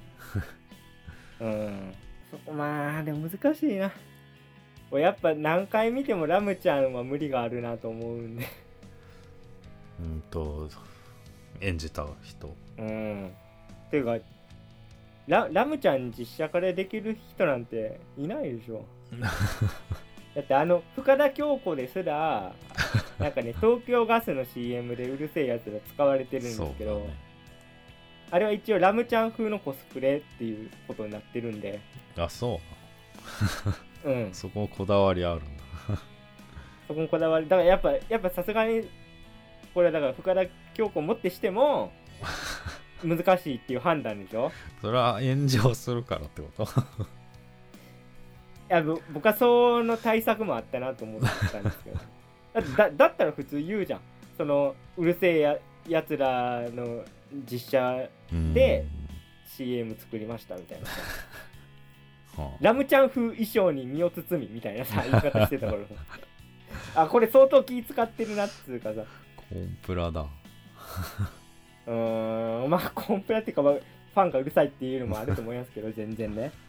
うんそこまあでも難しいな。やっぱ何回見てもラムちゃんは無理があるなと思うんでうんと演じた人うんていうかララムちゃん実写化でできる人なんていないでしょだってあの深田恭子ですらなんかね東京ガスの シーエム でうるせえやつが使われてるんですけど、ね、あれは一応ラムちゃん風のコスプレっていうことになってるんで。 あそううん、 そここだわりあるんだそこのこだわりだからやっぱやっぱさすがにこれだから深田恭子をもってしても難しいっていう判断でしょそれは炎上するからってこといや僕はその対策もあったなと思ったんですけどだ, だ, だったら普通言うじゃんそのうるせえ や, やつらの実写で シーエム 作りましたみたいなさラムちゃん風衣装に身を包みみたいなさ言い方してたからあこれ相当気使ってるなっつうかさコンプラだうーんまあコンプラっていうか、まあ、ファンがうるさいっていうのもあると思いますけど全然ね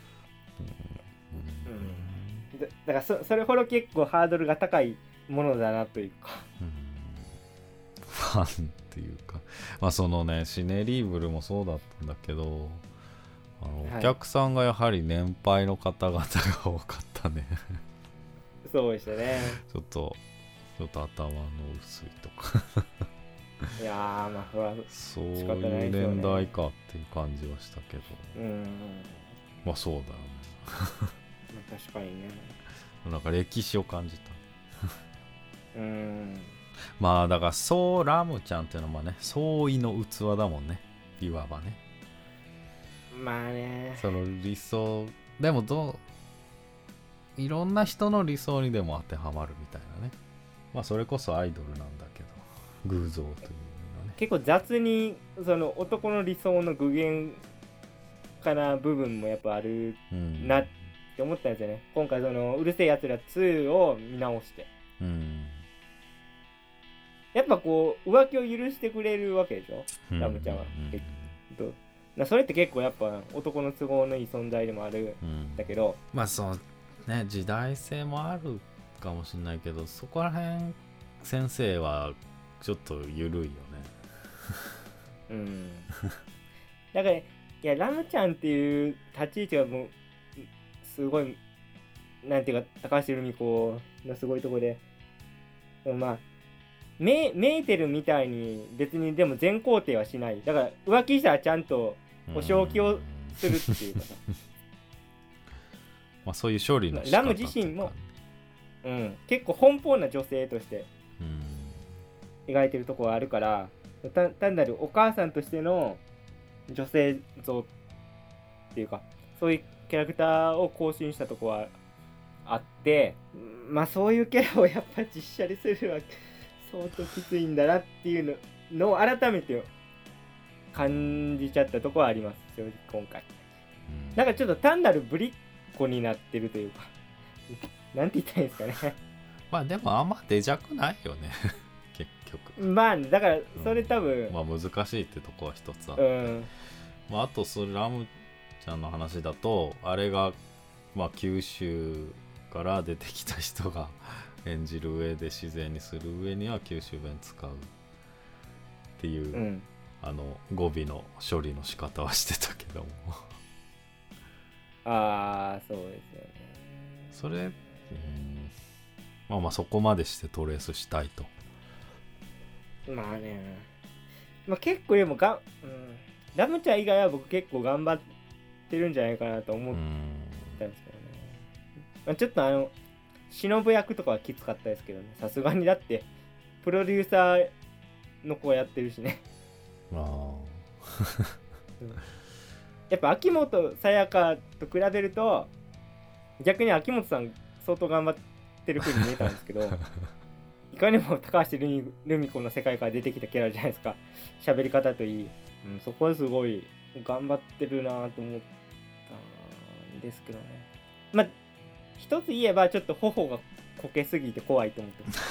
うんだ, だから そ, それほど結構ハードルが高いものだなというかうんファンっていうかまあそのねシネリーブルもそうだったんだけどあの、はい、お客さんがやはり年配の方々が多かったねそうでしたねちょっとちょっと頭の薄いとかいやーまあそれはそういう年代かっていう感じはしたけどうんまあそうだよねまあ確かにねなんか歴史を感じたうんまあだからそうラムちゃんっていうのはね総意の器だもんねいわばねまあねその理想でもどういろんな人の理想にでも当てはまるみたいなねまあそれこそアイドルなんだけど偶像というのはね結構雑にその男の理想の具現化な部分もやっぱあるなって思ったんですよね、うん、今回そのうるせえやつらツーを見直して、 うん、 やっぱこう浮気を許してくれるわけでしょ、うん、ラムちゃんは、うん、とそれって結構やっぱ男の都合のいい存在でもあるんだけど、 うん、まあそのね時代性もあるかもしれないけどそこら辺先生はちょっと緩いよねうんだからいやラムちゃんっていう立ち位置がもうすごいなんていうか高橋留美子のすごいとこでまあメーテルみたいに別にでも全肯定はしないだから浮気したらちゃんとお仕置きをするっていうかさまあそういう処理の仕方ラム自身も、うん、結構奔放な女性として描いてるところはあるから単なるお母さんとしての女性像っていうかそういうキャラクターを更新したところはあってまあそういうキャラをやっぱ実写でするわけ相当きついんだなっていうのを改めて感じちゃったところはあります正直今回、うん、なんかちょっと単なるぶりっ子になってるというかなんて言ったらいいんですかねまあでもあんま出弱ないよね結局まあだからそれ多分、 うん、まあ難しいってとこは一つあって、 うんまあ、あとそれラムちゃんの話だとあれがまあ九州から出てきた人が演じる上で自然にする上には九州弁使うっていう、うん、あの語尾の処理の仕方はしてたけどもああそうですよねそれ、うん、まあまあそこまでしてトレースしたいとまあねまあ結構でもが、うん、ラムちゃん以外は僕結構頑張ってるんじゃないかなと思ったんですけどね、まあ、ちょっとあの忍役とかはきつかったですけどねさすがにだってプロデューサーの子やってるしねあ、 うん、やっぱ秋元才加と比べると逆に秋元さん相当頑張ってってる風に見えたんですけどいかにも高橋留美子の世界から出てきたキャラじゃないですか。喋り方といい、うん、そこはすごい頑張ってるなと思ったんですけどね。まあ一つ言えばちょっと頬がこけすぎて怖いと思ってます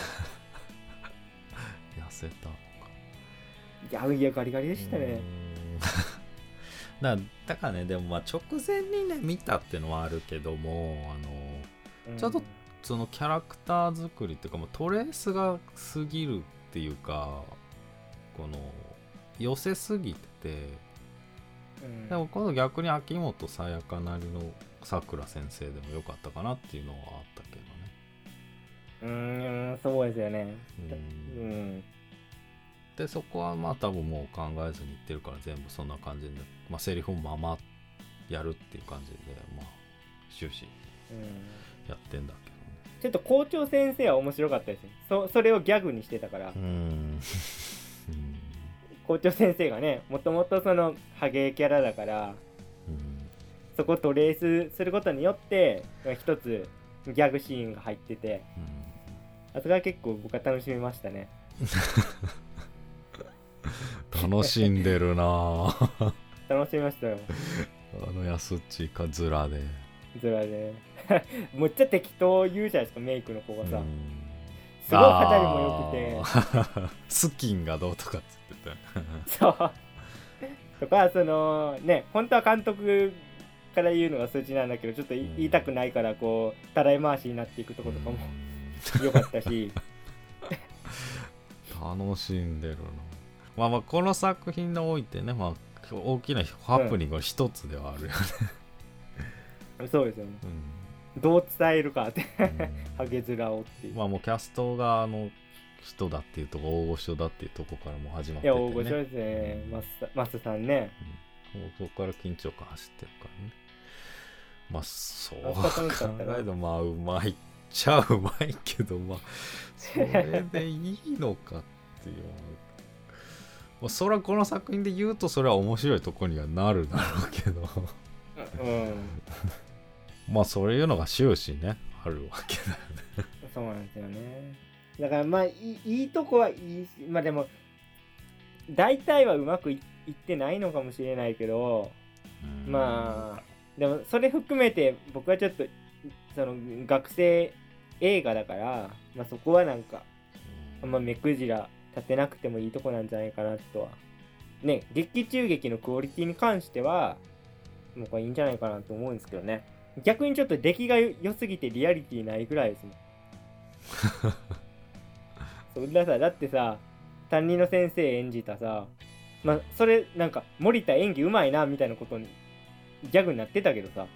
痩せたのか。 いやいやガリガリでしたね。 だ, だからね、でもまあ直前にね見たってのはあるけども、あの、うん、ちょっとそのキャラクター作りっていうか、もうトレースが過ぎるっていうか、この寄せすぎてて、うん、でも今度逆に秋元さやかなりのさくら先生でもよかったかなっていうのはあったけどね。 うーん、そうですよね。うん、うん、 でそこはまあ多分もう考えずに言ってるから全部そんな感じで、まあ、セリフもままやるっていう感じで、まあ終始やってんだけどね、 うん、ちょっと校長先生は面白かったですね。 そ, それをギャグにしてたから。うん校長先生がね、もともとそのハゲキャラだから、うん、そこをトレースすることによって一つギャグシーンが入ってて、うん、あそこは結構僕は楽しみましたね楽しんでるな楽しみましたよ。 あの安っちかズラでズラでむっちゃ適当言うじゃないですか、メイクの子がさ、すごい肌にも良くてスキンがどうとかっつってたそうとか、そのね、本当は監督から言うのが数値なんだけど、ちょっと言いたくないからこうたらい回しになっていくところとかも良かったし楽しんでるな。まあまあこの作品においてね、まあ大きなハプニングの一つではあるよね、 うん、そうですよね、うん、どう伝えるかってハゲ面をっていう、 まあもうキャストがあの人だっていうとこ、大御所だっていうとこからも始まってて、ね、 いや大御所ですね、マスマスさんね、 うん、もうそこから緊張感走ってるからね。まあそう考えるとまあうまいっちゃうまいけど、まあそれでいいのかっていうまあそれはこの作品で言うとそれは面白いとこにはなるだろうけどうん、まあそういうのが終始ねあるわけだよね。 そうなんですよね。だからまあい い, いいとこはいいし、まあでも大体はうまく い, いってないのかもしれないけど、まあでもそれ含めて僕はちょっとその学生映画だから、まあ、そこはなんかあんま目くじら立てなくてもいいとこなんじゃないかなとはね。劇中劇のクオリティに関しては僕はいいんじゃないかなと思うんですけどね。逆にちょっと出来が良すぎてリアリティないぐらいですもんそんなさ、だってさ担任の先生演じたさ、まあそれなんか森田演技うまいなみたいなことにギャグになってたけどさ、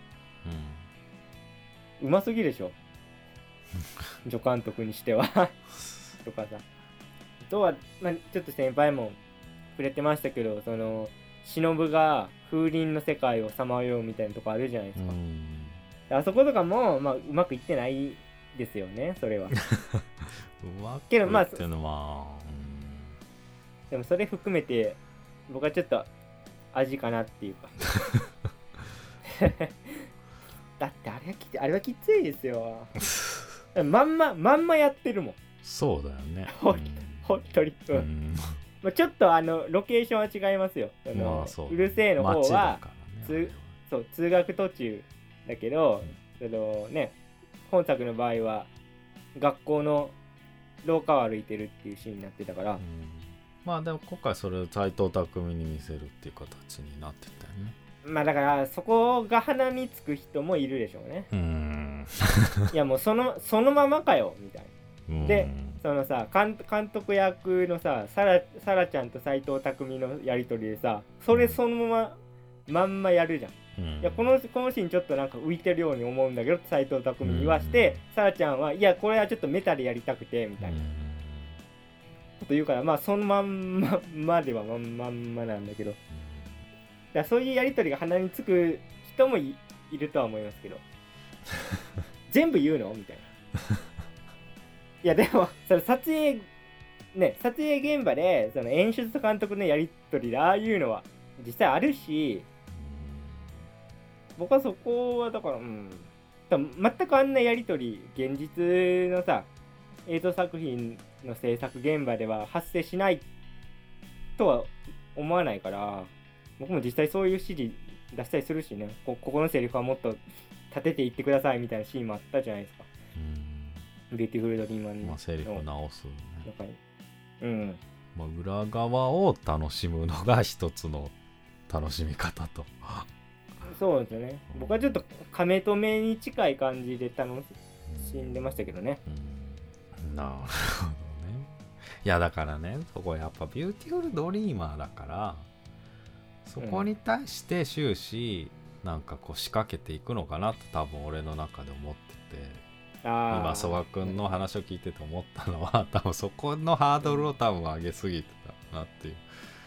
うん、うますぎでしょ助監督にしてはとかさ、あとは、まあ、ちょっと先輩も触れてましたけど、その忍が風鈴の世界をさまようみたいなとこあるじゃないですか、うん、あそことかも、まあ、うまくいってないですよね、それはうまくいってんのは、 うん、でもそれ含めて僕はちょっと味かなっていうかだってあれはきつい、あれはきついですよまんままんまやってるもん。 そうだよねほんとに、うんうん、まあ、ちょっとあのロケーションは違いますよ。あの、まあ、そううるせえの方は、ね、そう通学途中だけど、うん、そのね、本作の場合は学校の廊下を歩いてるっていうシーンになってたから、うん、 まあでも今回それを斎藤工に見せるっていう形になってたよね。 まあだからそこが鼻につく人もいるでしょうね。うーんいやもうそのそのままかよみたいな。でそのさ 監, 監督役のさサラサラちゃんと斎藤工のやり取りでさ、それそのまままんまやるじゃん。うん、いやこのこのシーンちょっとなんか浮いてるように思うんだけど斎藤工に言わして、サラちゃんはいやこれはちょっとメタでやりたくてみたいなこと言うから、まあそのまんままではまんまんまなんだけど。だそういうやり取りが鼻につく人も い, いるとは思いますけど全部言うのみたいないやでもその撮影ね撮影現場でその演出と監督のやり取りでああいうのは実際あるし、僕はそこはだからうん全くあんなやり取り現実のさ映像作品の制作現場では発生しないとは思わないから、僕も実際そういう指示出したりするしね、 こ, ここのセリフはもっと立てていってくださいみたいなシーンもあったじゃないですか。うん、ビューティフルドリーマーの、 まあ、セリフ直す、ね、 中に、うんまあ、裏側を楽しむのが一つの楽しみ方とそうですよね。僕はちょっとカメ止めに近い感じで楽しんでましたけどね。 うん、なるほどね。いやだからね、そこやっぱビューティフルドリーマーだから、そこに対して終始なんかこう仕掛けていくのかなと多分俺の中で思ってて、 あ今曽我君の話を聞いてて思ったのは、多分そこのハードルを多分上げすぎてたなっていう。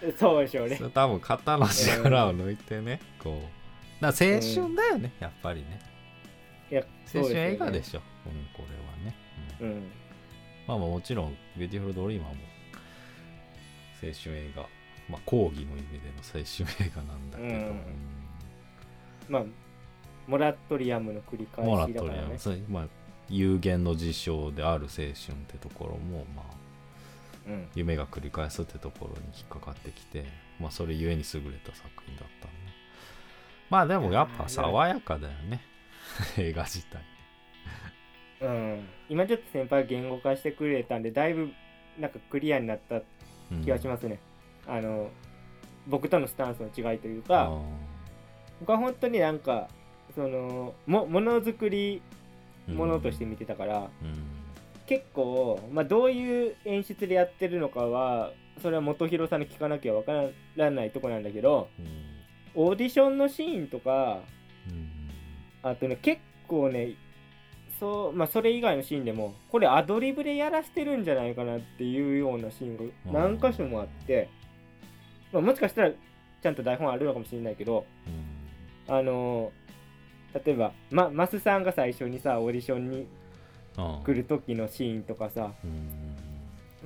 そうでしょうね。 それ多分肩の力を抜いてね、こうだから青春だよね、うん、やっぱりね。 いや青春映画でしょ、うん、これはね、 うんうん、 まあまあもちろんビューティフルドリーマーも青春映画、まあ講義の意味での青春映画なんだけど、うんうん、 まあモラトリアムの繰り返しだからね。モラトリアム、 それまあ有限の事象である青春ってところもまあ、うん、夢が繰り返すってところに引っかかってきて、まあそれゆえに優れた作品だったね。まあでもやっぱ爽やかだよね映画自体。 うん、今ちょっと先輩が言語化してくれたんでだいぶなんかクリアになった気がしますね、うん、あの僕とのスタンスの違いというか、僕は本当になんかそのもものづくりものとして見てたから、うんうん、結構、まあ、どういう演出でやってるのかはそれは本広さんに聞かなきゃわからないとこなんだけど、うんオーディションのシーンとか、うん、あとね結構ねそう、まあ、それ以外のシーンでもこれアドリブでやらせてるんじゃないかなっていうようなシーンが何箇所もあって、まあ、もしかしたらちゃんと台本あるのかもしれないけど、うん、あの例えば、ま、マスさんが最初にさオーディションに来る時のシーンとかさ、うん、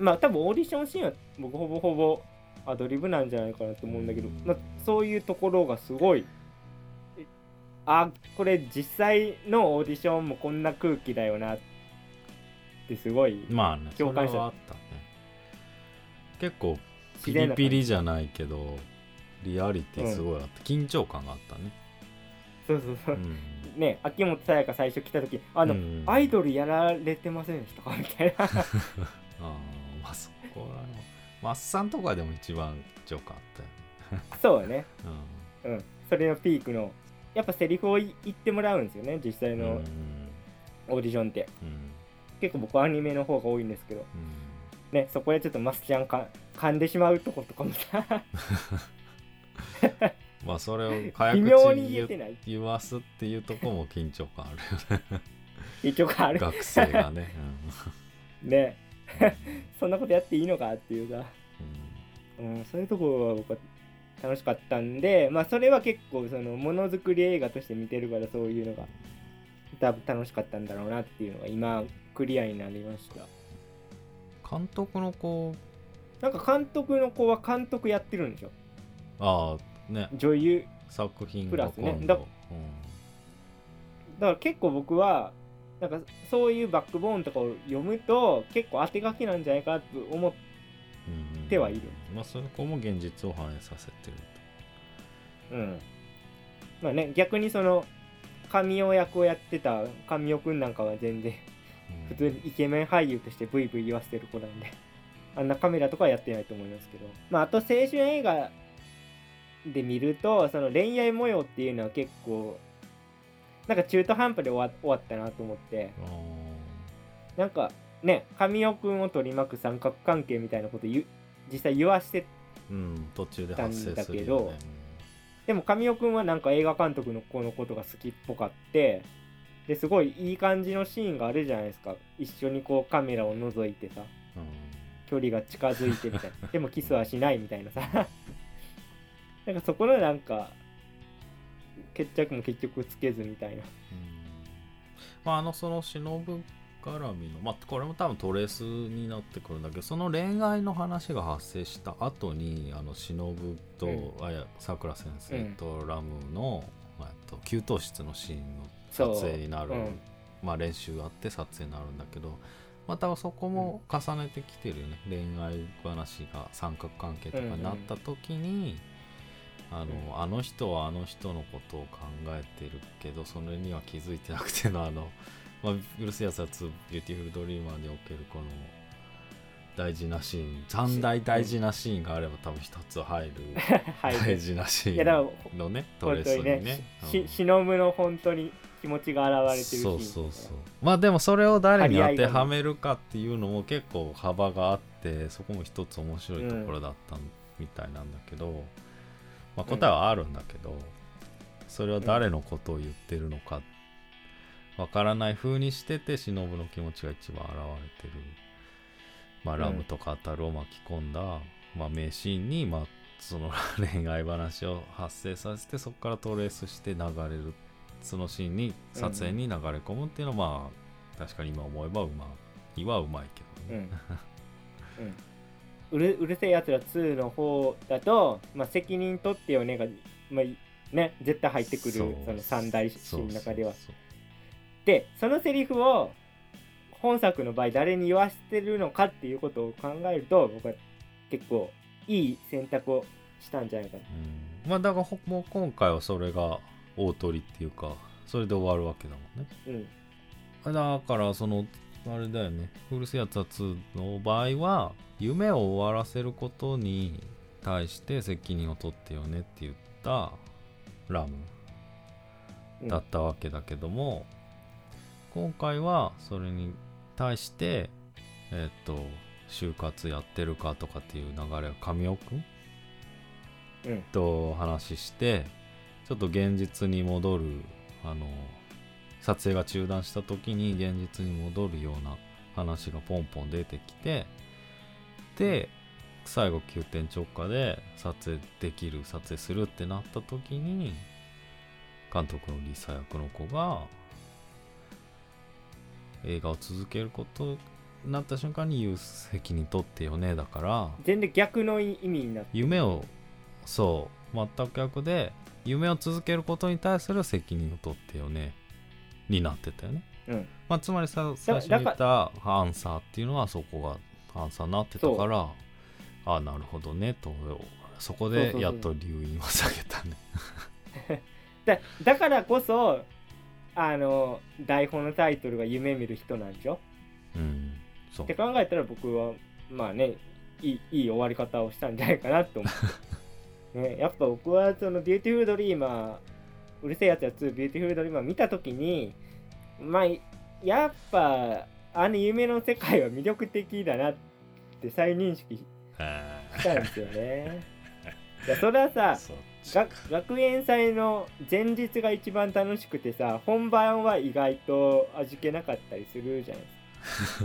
まあ多分オーディションシーンは僕ほぼほぼアドリブなんじゃないかなと思うんだけど、まあ、そういうところがすごいあこれ実際のオーディションもこんな空気だよなってすごいまあね共感した、それはあったね。結構ピリピリじゃないけどリアリティすごいあって、うん、緊張感があったね。 そうそうそう、うん、ね秋元才加最初来た時あの、うん、アイドルやられてませんでしたかみたいなあまあそこはマッサンとかでも一番緊張感あったよねそうね、うんうん、それのピークのやっぱセリフを言ってもらうんですよね実際のオーディションって、うん、結構僕はアニメの方が多いんですけど、うん、ねそこでちょっとマスちゃんか噛んでしまうとことかもさまあそれを早口に 言, 言わすっていうとこも緊張感あるよね緊張感ある学生がね、 うん、ねそんなことやっていいのかっていうか、うんうん、そういうところは僕は楽しかったんで、まあそれは結構そのものづくり映画として見てるからそういうのが多分楽しかったんだろうなっていうのが今クリアになりました。 監督の子なんか監督の子は監督やってるんでしょ。 ああね女優作品プラスね だ,、うん、だから結構僕はなんかそういうバックボーンとかを読むと結構当て書きなんじゃないかと思ってはいる、 うん、まあその子も現実を反映させてるとうんまあね逆にその神尾役をやってた神尾くんなんかは全然普通にイケメン俳優としてブイブイ言わせてる子なんであんなカメラとかはやってないと思いますけど、まああと青春映画で見るとその恋愛模様っていうのは結構なんか中途半端で終 わ, 終わったなと思って、なんかね神尾くんを取り巻く三角関係みたいなこと言実際言わしてたんだけど、うんね、でも神尾くんはなんか映画監督の子のことが好きっぽかってですごいいい感じのシーンがあるじゃないですか。一緒にこうカメラを覗いてさ、うん、距離が近づいてみたいなでもキスはしないみたいなさなんかそこのなんか決着も結局つけずみたいな、うん、 まああのその忍絡みのまあこれも多分トレースになってくるんだけど、その恋愛の話が発生した後にあの忍と、うん、あやさくら先生とラムの、うん、と給湯室のシーンの撮影になる、うん、まあ練習あって撮影になるんだけど、またそこも重ねてきてるよね、うん、恋愛話が三角関係とかになった時に、うんうん、あのあの人はあの人のことを考えてるけどそれには気づいてなくてのあの、まあ、うるせえやつはツービューティフルドリーマーにおけるこの大事なシーン、三大大事なシーンがあれば多分一つ入る大事なシーンのねトレースにね、 ししのぶの本当に気持ちが現れてるシーン、 そうそうそう。まあでもそれを誰に当てはめるかっていうのも結構幅があって、そこも一つ面白いところだったみたいなんだけど、うん、まあ答えはあるんだけど、うん、それは誰のことを言ってるのかわからない風にしてて、しのぶの気持ちが一番現れてる。まあラムとかアタルを巻き込んだ、まあ名シーンに、まあその恋愛話を発生させて、そこからトレースして流れる。そのシーンに撮影に流れ込むっていうのは、まあ確かに今思えばうまいはうまいけどね、 うんうん、うるうるせえやつらツーの方だと、まあ、責任取ってよねが、まあね、絶対入ってくる、 そ, その三大シーンの中では。そうそうそう。でそのセリフを本作の場合誰に言わせてるのかっていうことを考えると、僕は結構いい選択をしたんじゃないかな、 うん、まあだからもう今回はそれが大取りっていうか、それで終わるわけだもんね、うん、だからそのあれだよね、うるせえやつはツーの場合は夢を終わらせることに対して責任を取ってよねって言ったラムだったわけだけども、うん、今回はそれに対してえっと就活やってるかとかっていう流れを神尾くん、うん、と話してちょっと現実に戻る、あの撮影が中断した時に現実に戻るような話がポンポン出てきて、で最後急転直下で撮影できる撮影するってなった時に監督のリサ役の子が映画を続けることになった瞬間に言う責任取ってよね、だから全然逆の意味になって夢をそう全く逆で夢を続けることに対する責任を取ってよねになってたよね、うんまあ、つまりさ最初に言ったアンサーっていうのはそこがアンサーになってたから、ああなるほどねと、そこでやっと留飲を下げたねだ, だからこそあの台本のタイトルが夢見る人なんでしょ、うん、そうって考えたら僕はまあねい い, いい終わり方をしたんじゃないかなと思ってね、やっぱ僕はそのビューティフルドリーマー、うるせえやつやつビューティフルドリーマー見たときに、まあやっぱあの夢の世界は魅力的だなって再認識したんですよね。いやそれはさ学園祭の前日が一番楽しくてさ、本番は意外と味気なかったりするじゃないですか。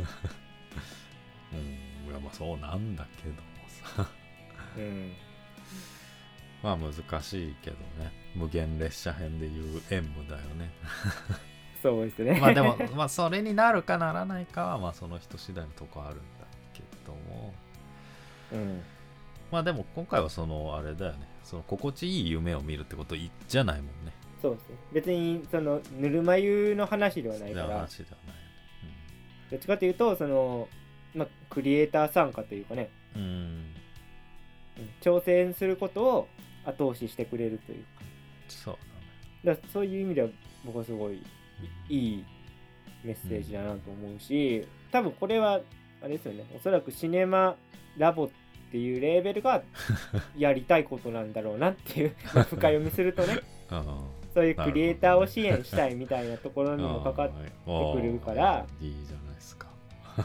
うん、いやまあそうなんだけどもさ。うんまあ難しいけどね、無限列車編でいう演武だよね。 そうですね。 まあでも、まあ、それになるかならないかはまあその人次第のとこあるんだけども、うん、まあでも今回はそのあれだよね、その心地いい夢を見るってことじゃないもんね。 そうですね。別にそのぬるま湯の話ではないから。 話ではない、 うん、どっちかというとその、まあ、クリエイター参加というかね、うん、挑戦することを後押ししてくれるというか、 そうだね。だからそういう意味では僕はすごいいいメッセージだなと思うし、多分これはあれですよね、おそらくシネマラボっていうレーベルがやりたいことなんだろうなっていう深読みするとねそういうクリエイターを支援したいみたいなところにもかかってくるからいいじゃないですか。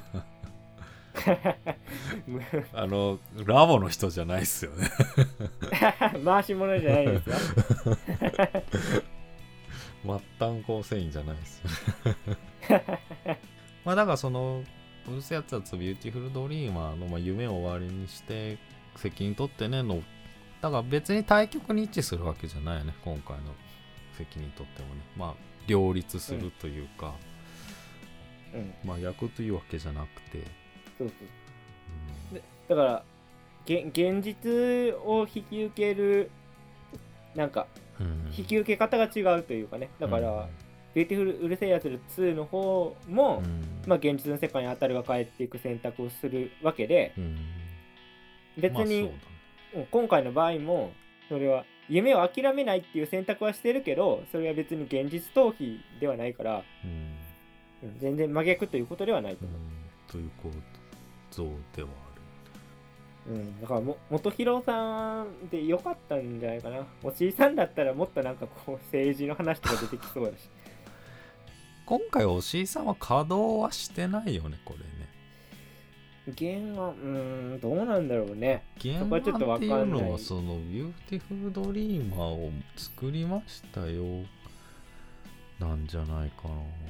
あのラボの人じゃないっすよね。 回し物じゃないですよ。 末端構成員じゃないですよ。まあだからそのうるせえやつはビューティフルドリーマーの、まあ、夢を終わりにして責任取ってねの、だから別に対極に一致するわけじゃないよね、今回の責任取ってもね。まあ両立するというか、うん、まあ役というわけじゃなくて、そうそう、 うん、でだから現実を引き受けるなんか、うん、引き受け方が違うというかね、だから、 ビューティフルうるせえやつらツーの方も、 うん、 まあ、現実の世界に当たるが帰っていく選択をするわけで、 うん、 別に、 まあそうだね、 今回の場合もそれは夢を諦めないっていう選択はしてるけど、それは別に現実逃避ではないから、 うん、 全然真逆ということではないと思う、 うん、ということではある、うん、だからも元弘さんでよかったんじゃないかな。おじいさんだったらもっとなんかこう政治の話とか出てきそうだし今回おしいさんは稼働はしてないよねこれね。 原案、うーん、どうなんだろうね。 原案っていうのはそのビューティフルドリーマーを作りましたよなんじゃないか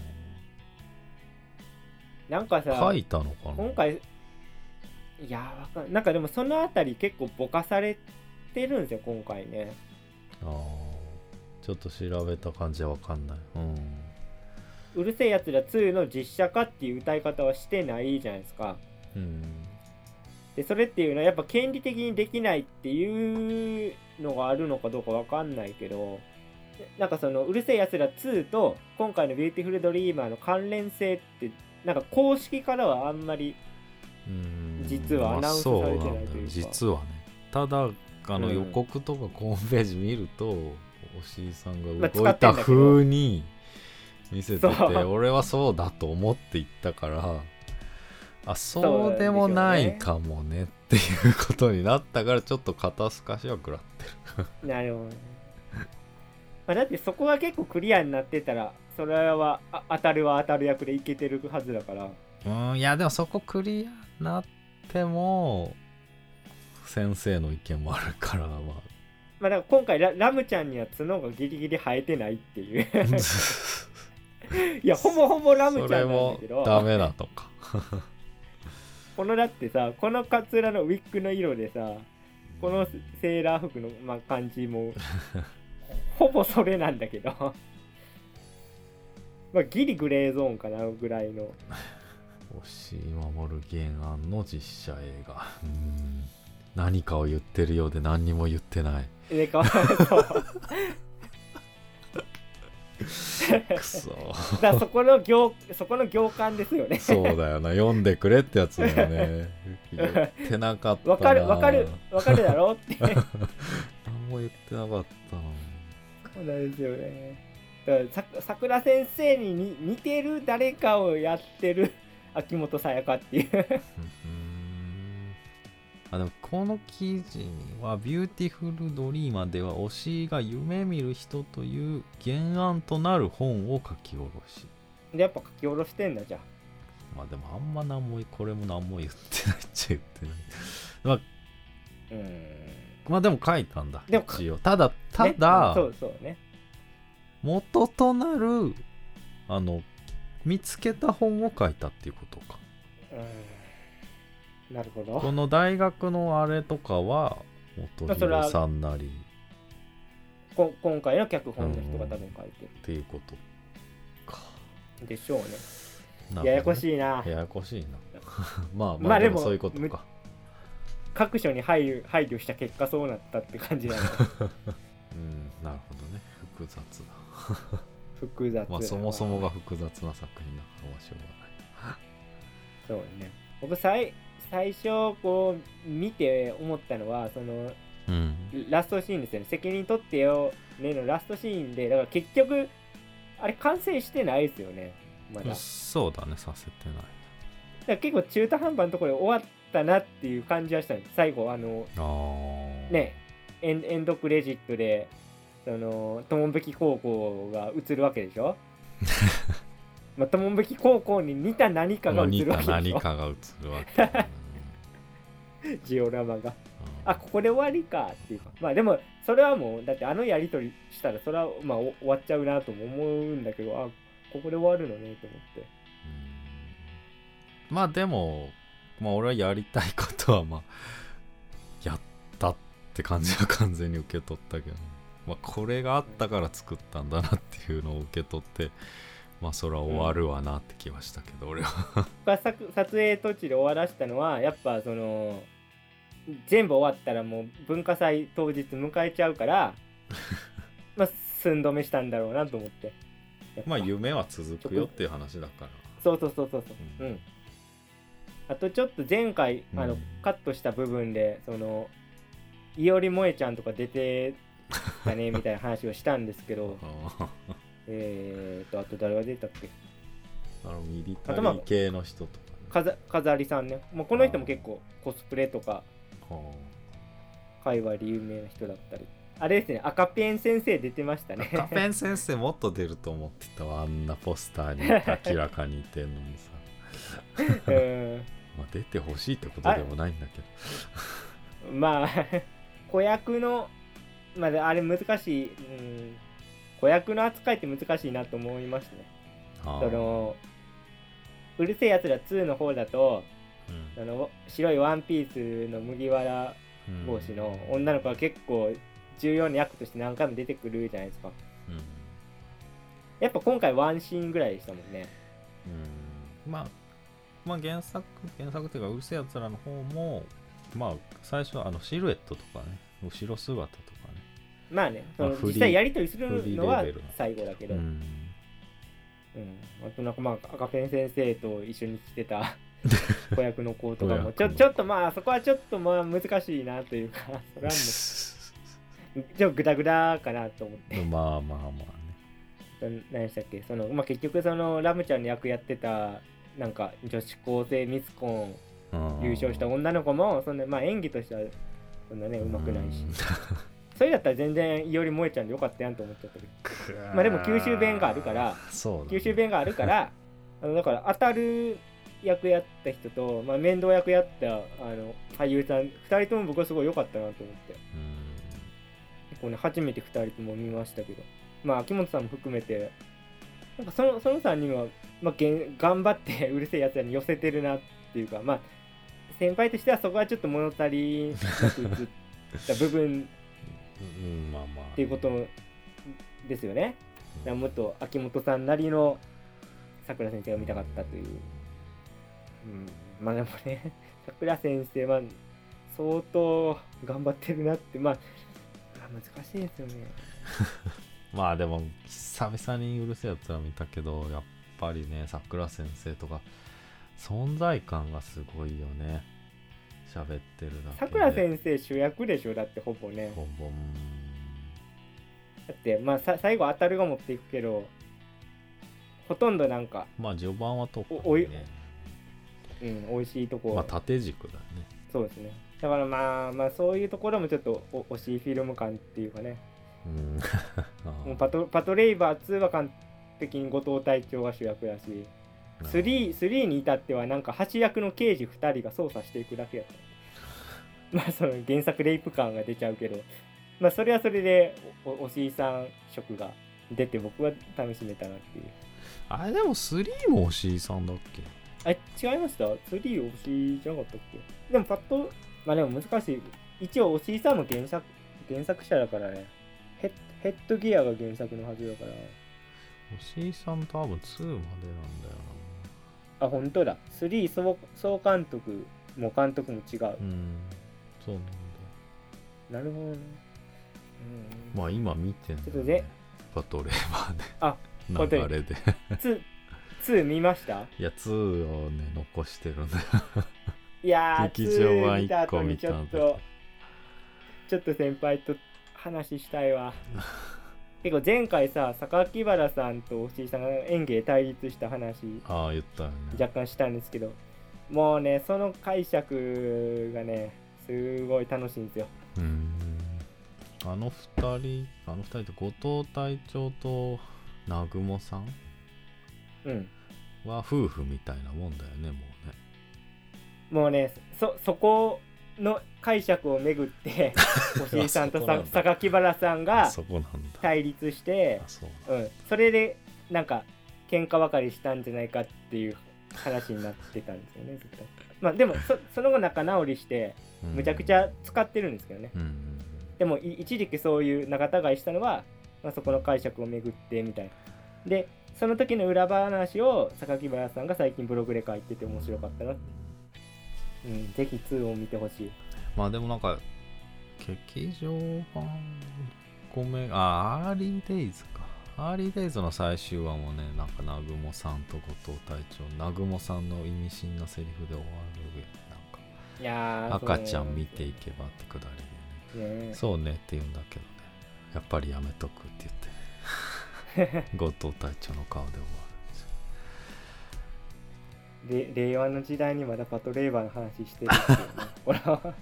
な。 なんかさ、 書いたのかな今回、いやわかんなんかでもそのあたり結構ぼかされてるんですよ今回ね。 ああ、ちょっと調べた感じはわかんない。うん。 うるせえやつらツーの実写化っていう歌い方はしてないじゃないですか。 うん、 でそれっていうのはやっぱ権利的にできないっていうのがあるのかどうかわかんないけど、なんかそのうるせえやつらツーと今回のビューティフルドリーマーの関連性ってなんか公式からはあんまり実はアナウンスされてないというか、まあ、そうなんだよ実はね。ただあの予告とかホームページ見ると、うん、おしいさんが動いた風に見せてて、まあ、俺はそうだと思って言ったからあ、そうでもないかもねっていうことになったからちょっと肩透かしは食らってるなるほどね、まあ、だってそこが結構クリアになってたらそれはあ当たるは当たる役でいけてるはずだから。 うん、いやでもそこクリアなっても先生の意見もあるからまあまあだから今回 ラ, ラムちゃんには角がギリギリ生えてないっていういやほぼほぼラムちゃんなんだけどそれもダメなのかこのだってさこのカツラのウィッグの色でさこのセーラー服の、まあ、感じもほぼそれなんだけどまあギリグレーゾーンかなぐらいの押井守原案の実写映画、うーん何かを言ってるようで何にも言ってないえかわいそうくそだからそこの行そこの行間ですよねそうだよな読んでくれってやつだよね言ってなかったな。 わかるわかるわかるだろって何も言ってなかったな。 そうなんですよね。だからさくら先生にに似てる誰かをやってる秋元さやかっていううーんあでもこの記事にはビューティフルドリーマーでは推しが夢見る人という原案となる本を書き下ろしでやっぱ書き下ろしてんだじゃん。 まあでもあんま何もこれも何も言ってないっちゃ言ってないまあうーんまあでも書いたんだでも一応ただただ、 ね、そうそうね元となるあの見つけた本を書いたっていうことか。 うーんなるほど。 この大学のあれとかは元弘さんなり、 まあ、こ今回の脚本の人が多分書いてる、 うん、っていうことかでしょうね。 ねややこしいな。 ややこしいなまあまあ、 まあでもそういうことか。 各所に配慮配慮した結果そうなったって感じだねうんなるほどね。複雑だ複雑まあそもそもが複雑な作品だからしょうがないそうね。僕最最初こう見て思ったのはその、うん、ラストシーンですよね。責任取ってよねのラストシーンでだから結局あれ完成してないですよねまだ。 そうだねさせてない。だから結構中途半端のところで終わったなっていう感じはしたんです。最後あのあねエン、エンドクレジットでその友引高校が映るわけでしょまあ友引高校に似た何かが映るわけでしょ。 何かが映るわけジオラマがあここで終わりかっていうかまあでもそれはもうだってあのやり取りしたらそれはまあ終わっちゃうなとも思うんだけどあここで終わるのねと思って。 うんまあでもまあ俺はやりたいことはまあやったって感じは完全に受け取ったけど、まあこれがあったから作ったんだなっていうのを受け取ってまあそれは終わるわなって気はしたけど、うん、俺は撮影途中で終わらせたのはやっぱその全部終わったらもう文化祭当日迎えちゃうからまあ寸止めしたんだろうなと思って。 まあ夢は続くよっていう話だから。 そうそうそうそうそう、うん、うん、あとちょっと前回あの、うん、カットした部分でそのいおりもえちゃんとか出てたねみたいな話をしたんですけどえーとあと誰が出たっけ、 あのミリタリー系の人とか、 ね、かざりさんね、もうこの人も結構コスプレとか界隈で有名な人だったり、あれですね、赤ペン先生出てましたね。 赤ペン先生もっと出ると思ってたわ、あんなポスターに明らかにいてんのにさうんまあ出てほしいってことでもないんだけどまあ子役のまああれ難しい、うん、子役の扱いって難しいなと思いましたね。そのうるせえやつらツーの方だと、うん、あの白いワンピースの麦わら帽子の女の子が結構重要な役として何回も出てくるじゃないですか、うん、やっぱ今回ワンシーンぐらいでしたもんね。 うん、まあ、まあ原作原作っていうかうるせえやつらの方もまあ最初はあのシルエットとかね、後ろ姿とかね、 まあね、その実際やり取りするのは最後だけど、うん、うん、あとなんかまあ赤ペン先生と一緒に来てた子役の子とかもちょちょっとまあそこはちょっとまあ難しいなというか、それはもうちょっとグダグダかなと思ってまあまあまあね、何でしたっけ、その、まあ、結局そのラムちゃんの役やってたなんか女子高生ミスコン優勝した女の子もそんな、まあ、演技としてはそんなねうまくないしそれだったら全然いおりもえちゃんでよかったやんと思っちゃったけどまあでも九州弁があるから、そうだね、九州弁があるからあのだから当たる役やった人と、まあ、面倒役やったあの俳優さんふたりとも僕はすごい良かったなと思って、結構ね初めてふたりとも見ましたけど、まあ秋元さんも含めてなんかそのそのさんにんは、まあ、頑張ってうるせえやつらに寄せてるなっていうか、まあ先輩としてはそこはちょっと物足りなく映った部分っていうことですよね。もっと秋元さんなりのさくら先生が見たかったという。うん、まあでもね、さくら先生は相当頑張ってるなって、まあ難しいですよね。 まあでも久々にうるせえやつら見たけど、やっぱりね、さくら先生とか存在感がすごいよね。喋ってるだけで。さくら先生主役でしょ、だってほぼね。 ほぼ。 だってまあさ最後当たるが持っていくけど、ほとんどなんか。 まあ序盤は特にね。 うん、美味しいとこ。 まあ縦軸だね。 そうですね。だからまあまあそういうところもちょっと惜しいフィルム感っていうかね。うんもうパトパトレイバーツーは完璧に後藤隊長が主役だし、スリー、スリーに至ってはなんか橋役の刑事ふたりが操作していくだけやった。まあその原作レイプ感が出ちゃうけど、まあそれはそれでおしいさん色が出て僕は楽しめたなっていう。 あれでもスリーもおしいさんだっけ？ あ、違いました？ スリー 推しじゃなかったっけ？でもパッと、まあでも難しい。一応、推しさんも原作、原作者だからね。ヘッ、ヘッドギアが原作のはずだから。 推しさん多分ツーまでなんだよな。あ、ほんとだ。スリー 総、総監督も監督も違う。 うん。そうなんだ。なるほどね。 うん、まあ今見てんだ、ね。ちょっとね。パトレーバーで。 あ、 流れで。 ツー見ました？ いや、ツーをね、残してるんだよ。 いやー、 劇場版いっこ見たんだけど。 ちょっと先輩と話したいわ。結構前回さ、榊原さんと押井さんが演芸対立した話、 ああ、言ったよね。 若干したんですけど、もうね、その解釈がね、すごい楽しいんですよ。 うーん。あの二人、あの二人と後藤隊長と南雲さんうん、 は夫婦みたいなもんだよね、もうね。 もうね、そ、そこの解釈をめぐって、押井さんとさ榊原さんが対立して、 そ, うん、それでなんか喧嘩別れしたんじゃないかっていう話になってたんですよね、ずっと。まあでも そ, その後仲直りして、むちゃくちゃ使ってるんですけどね。うん、でも一時期そういう仲違いしたのは、まあ、そこの解釈をめぐってみたいな。でその時の裏話を榊原さんが最近ブログで書いてて面白かったなって。うん、ぜひツーを見てほしい。 まあでもなんか劇場版ごめん、あアーリーデイズかハーリーデイズの最終話もね、なんか南雲さんと後藤隊長、南雲さんの意味深なセリフで終わる上なんか、 いやー赤ちゃん見ていけばってくだりでね、ねそうねって言うんだけどね、やっぱりやめとくって言ってね後藤隊長の顔で終わるんですよ。で令和の時代にまだパトレーバーの話してるっていうねこれは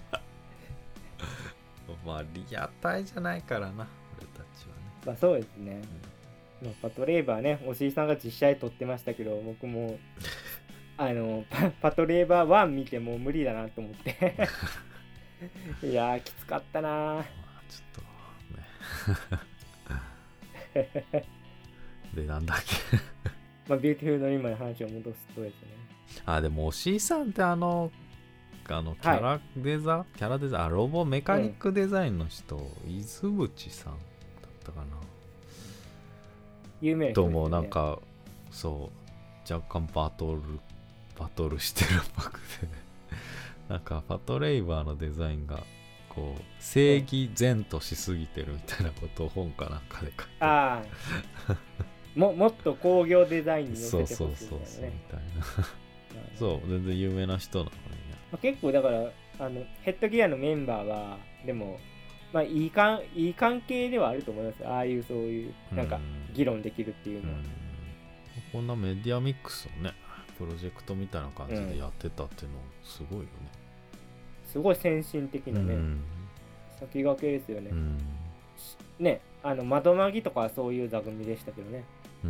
まあリアタイじゃないからな俺たちはね。 まあそうですね、うん、パトレーバーね、おしいさんが実写で撮ってましたけど、僕もあの パ, パトレーバーワン見てもう無理だなと思っていやーきつかったな、まあ、 ちょっとねでなんだっけまあビューティフルドリーマーの話を戻すとですね、 あでもおしいさんってあのあのキャラデザ、はい、キャラデザあロボメカニックデザインの人、うん、伊豆淵さんだったかな、 有名な人ですね。 ともなんかそう若干バトルバトルしてるっぽくてなんかパトレイバーのデザインがこう正義善としすぎてるみたいなことを本かなんかで書いてああも, もっと工業デザインに寄せてほしいみたいなね。 そうそうそうそうみたいなそう全然有名な人なのにね、 まあ、結構だからあのヘッドギアのメンバーはでもまあいいかんいい関係ではあると思います。ああいうそういうなんか議論できるっていうのは、うん、 こんなメディアミックスをねプロジェクトみたいな感じでやってたっていうのすごいよね、 うん、すごい先進的なね、うん、先駆けですよね、うん、ねあの窓マギとかはそういう座組でしたけどね、うん、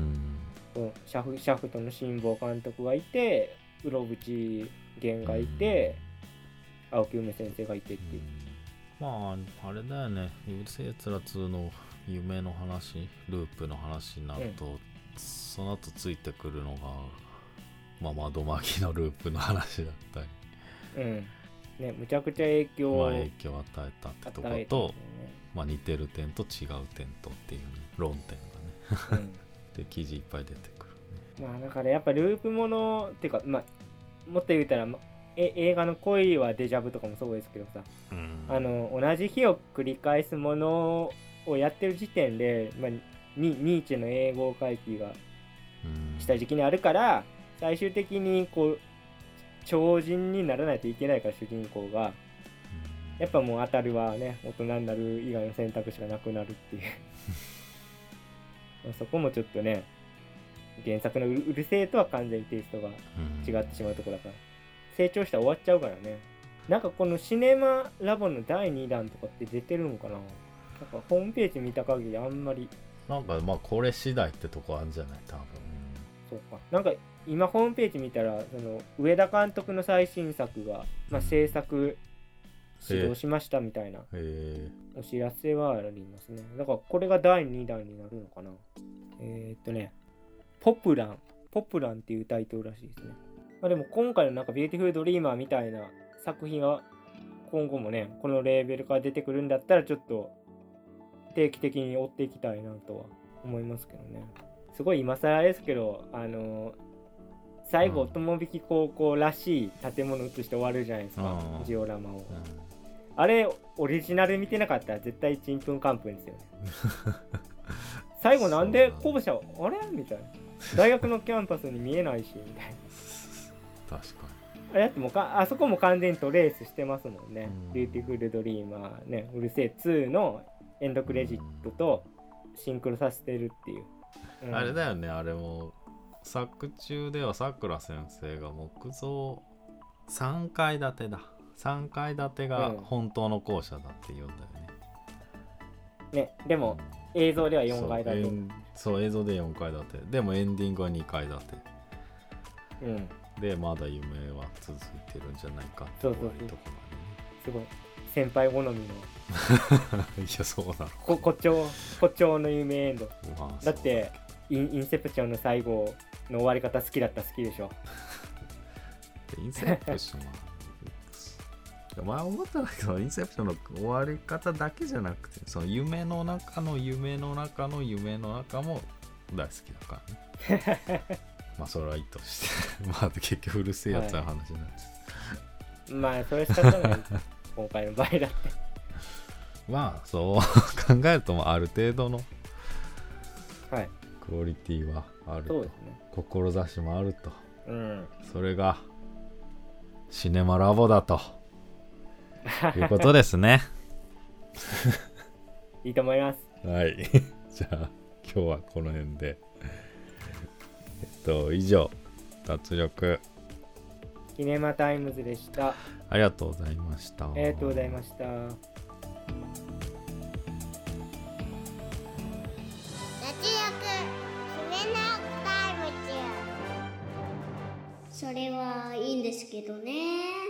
シャフ、シャフトの辛坊監督がいてうろぶち源がいて、うん、青木梅先生がいてっていう、 うん、まああれだよね、うるせえつらつの夢の話ループの話になると、うん、その後ついてくるのがまあ窓マギのループの話だったり、うんね、むちゃくちゃ影響を、 まあ、影響を与えたってとこと、ねまあ、似てる点と違う点とっていう、ね、論点がね、うん、で記事いっぱい出てくる、 ね、まあだからやっぱループものっていうか、まあ、もっと言うたら、まえ映画の恋はデジャブとかもそうですけどさ、うん、あの同じ日を繰り返すものをやってる時点で、まあ、ニ, ニーチェの英語回帰がした時期にあるから、うん、最終的にこう超人にならないといけないから主人公がやっぱもう当たるはね大人になる以外の選択肢がなくなるっていうそこもちょっとね原作のうるせえとは完全にテイストが違ってしまうところだから、成長したら終わっちゃうからね。なんかこのシネマラボのだいにだんとかって出てるのかな。なんかホームページ見た限りあんまりなんかまあこれ次第ってとこあるんじゃない多分、 うん、そうかなんか今ホームページ見たらその上田監督の最新作が、まあ、制作始動しましたみたいなお知らせはありますね。だからこれがだいにだんになるのかな。えー、っとねポプランポプランっていうタイトルらしいですね。まあ、でも今回のなんかビューティフルドリーマーみたいな作品は今後もねこのレーベルから出てくるんだったらちょっと定期的に追っていきたいなとは思いますけどね。すごい今更ですけどあのー最後、友引高校らしい建物映して終わるじゃないですか、ジオラマを、うん、あれオリジナル見てなかったら絶対ちんぷんかんぷんですよね最後なんで校舎あれみたいな大学のキャンパスに見えないしみたいな確かにあれだってもうかあそこも完全にトレースしてますもんね、うん、ビューティフルドリーマーねうるせえツーのエンドクレジットとシンクロさせてるっていう、 うん、あれだよねあれも作中ではさくら先生が木造さんかい建てださんかい建てが本当の校舎だって言うんだよね、 うん、ねでも、うん、映像ではよんかい建てそ, そう映像でよんかい建てでもエンディングはにかい建て、うん、でまだ夢は続いてるんじゃないかっていうところがねすごい先輩好みのいやそうなのこ誇張誇張の夢エンド、まあ、だってイ ン, インセプションの最後の終わり方好きだった好きでしょインセプションはまあ思ったんだけどインセプションの終わり方だけじゃなくてその夢の中の夢の中の夢の中も大好きだからねまあそれはいいとしてまあ結局うるせえやつの話なんです、 はい、まあそれ仕方ない今回の場合だってまあそう考えるともある程度のはいクオリティはあると、 そうですね、 志もあると、 うん、 それがシネマラボだということですねいいと思います。 はいじゃあ今日はこの辺でえっと以上脱力キネマタイムズでした。 ありがとうございました。 ありがとうございました。 脱力キネマタイムズ。それはいいんですけどね。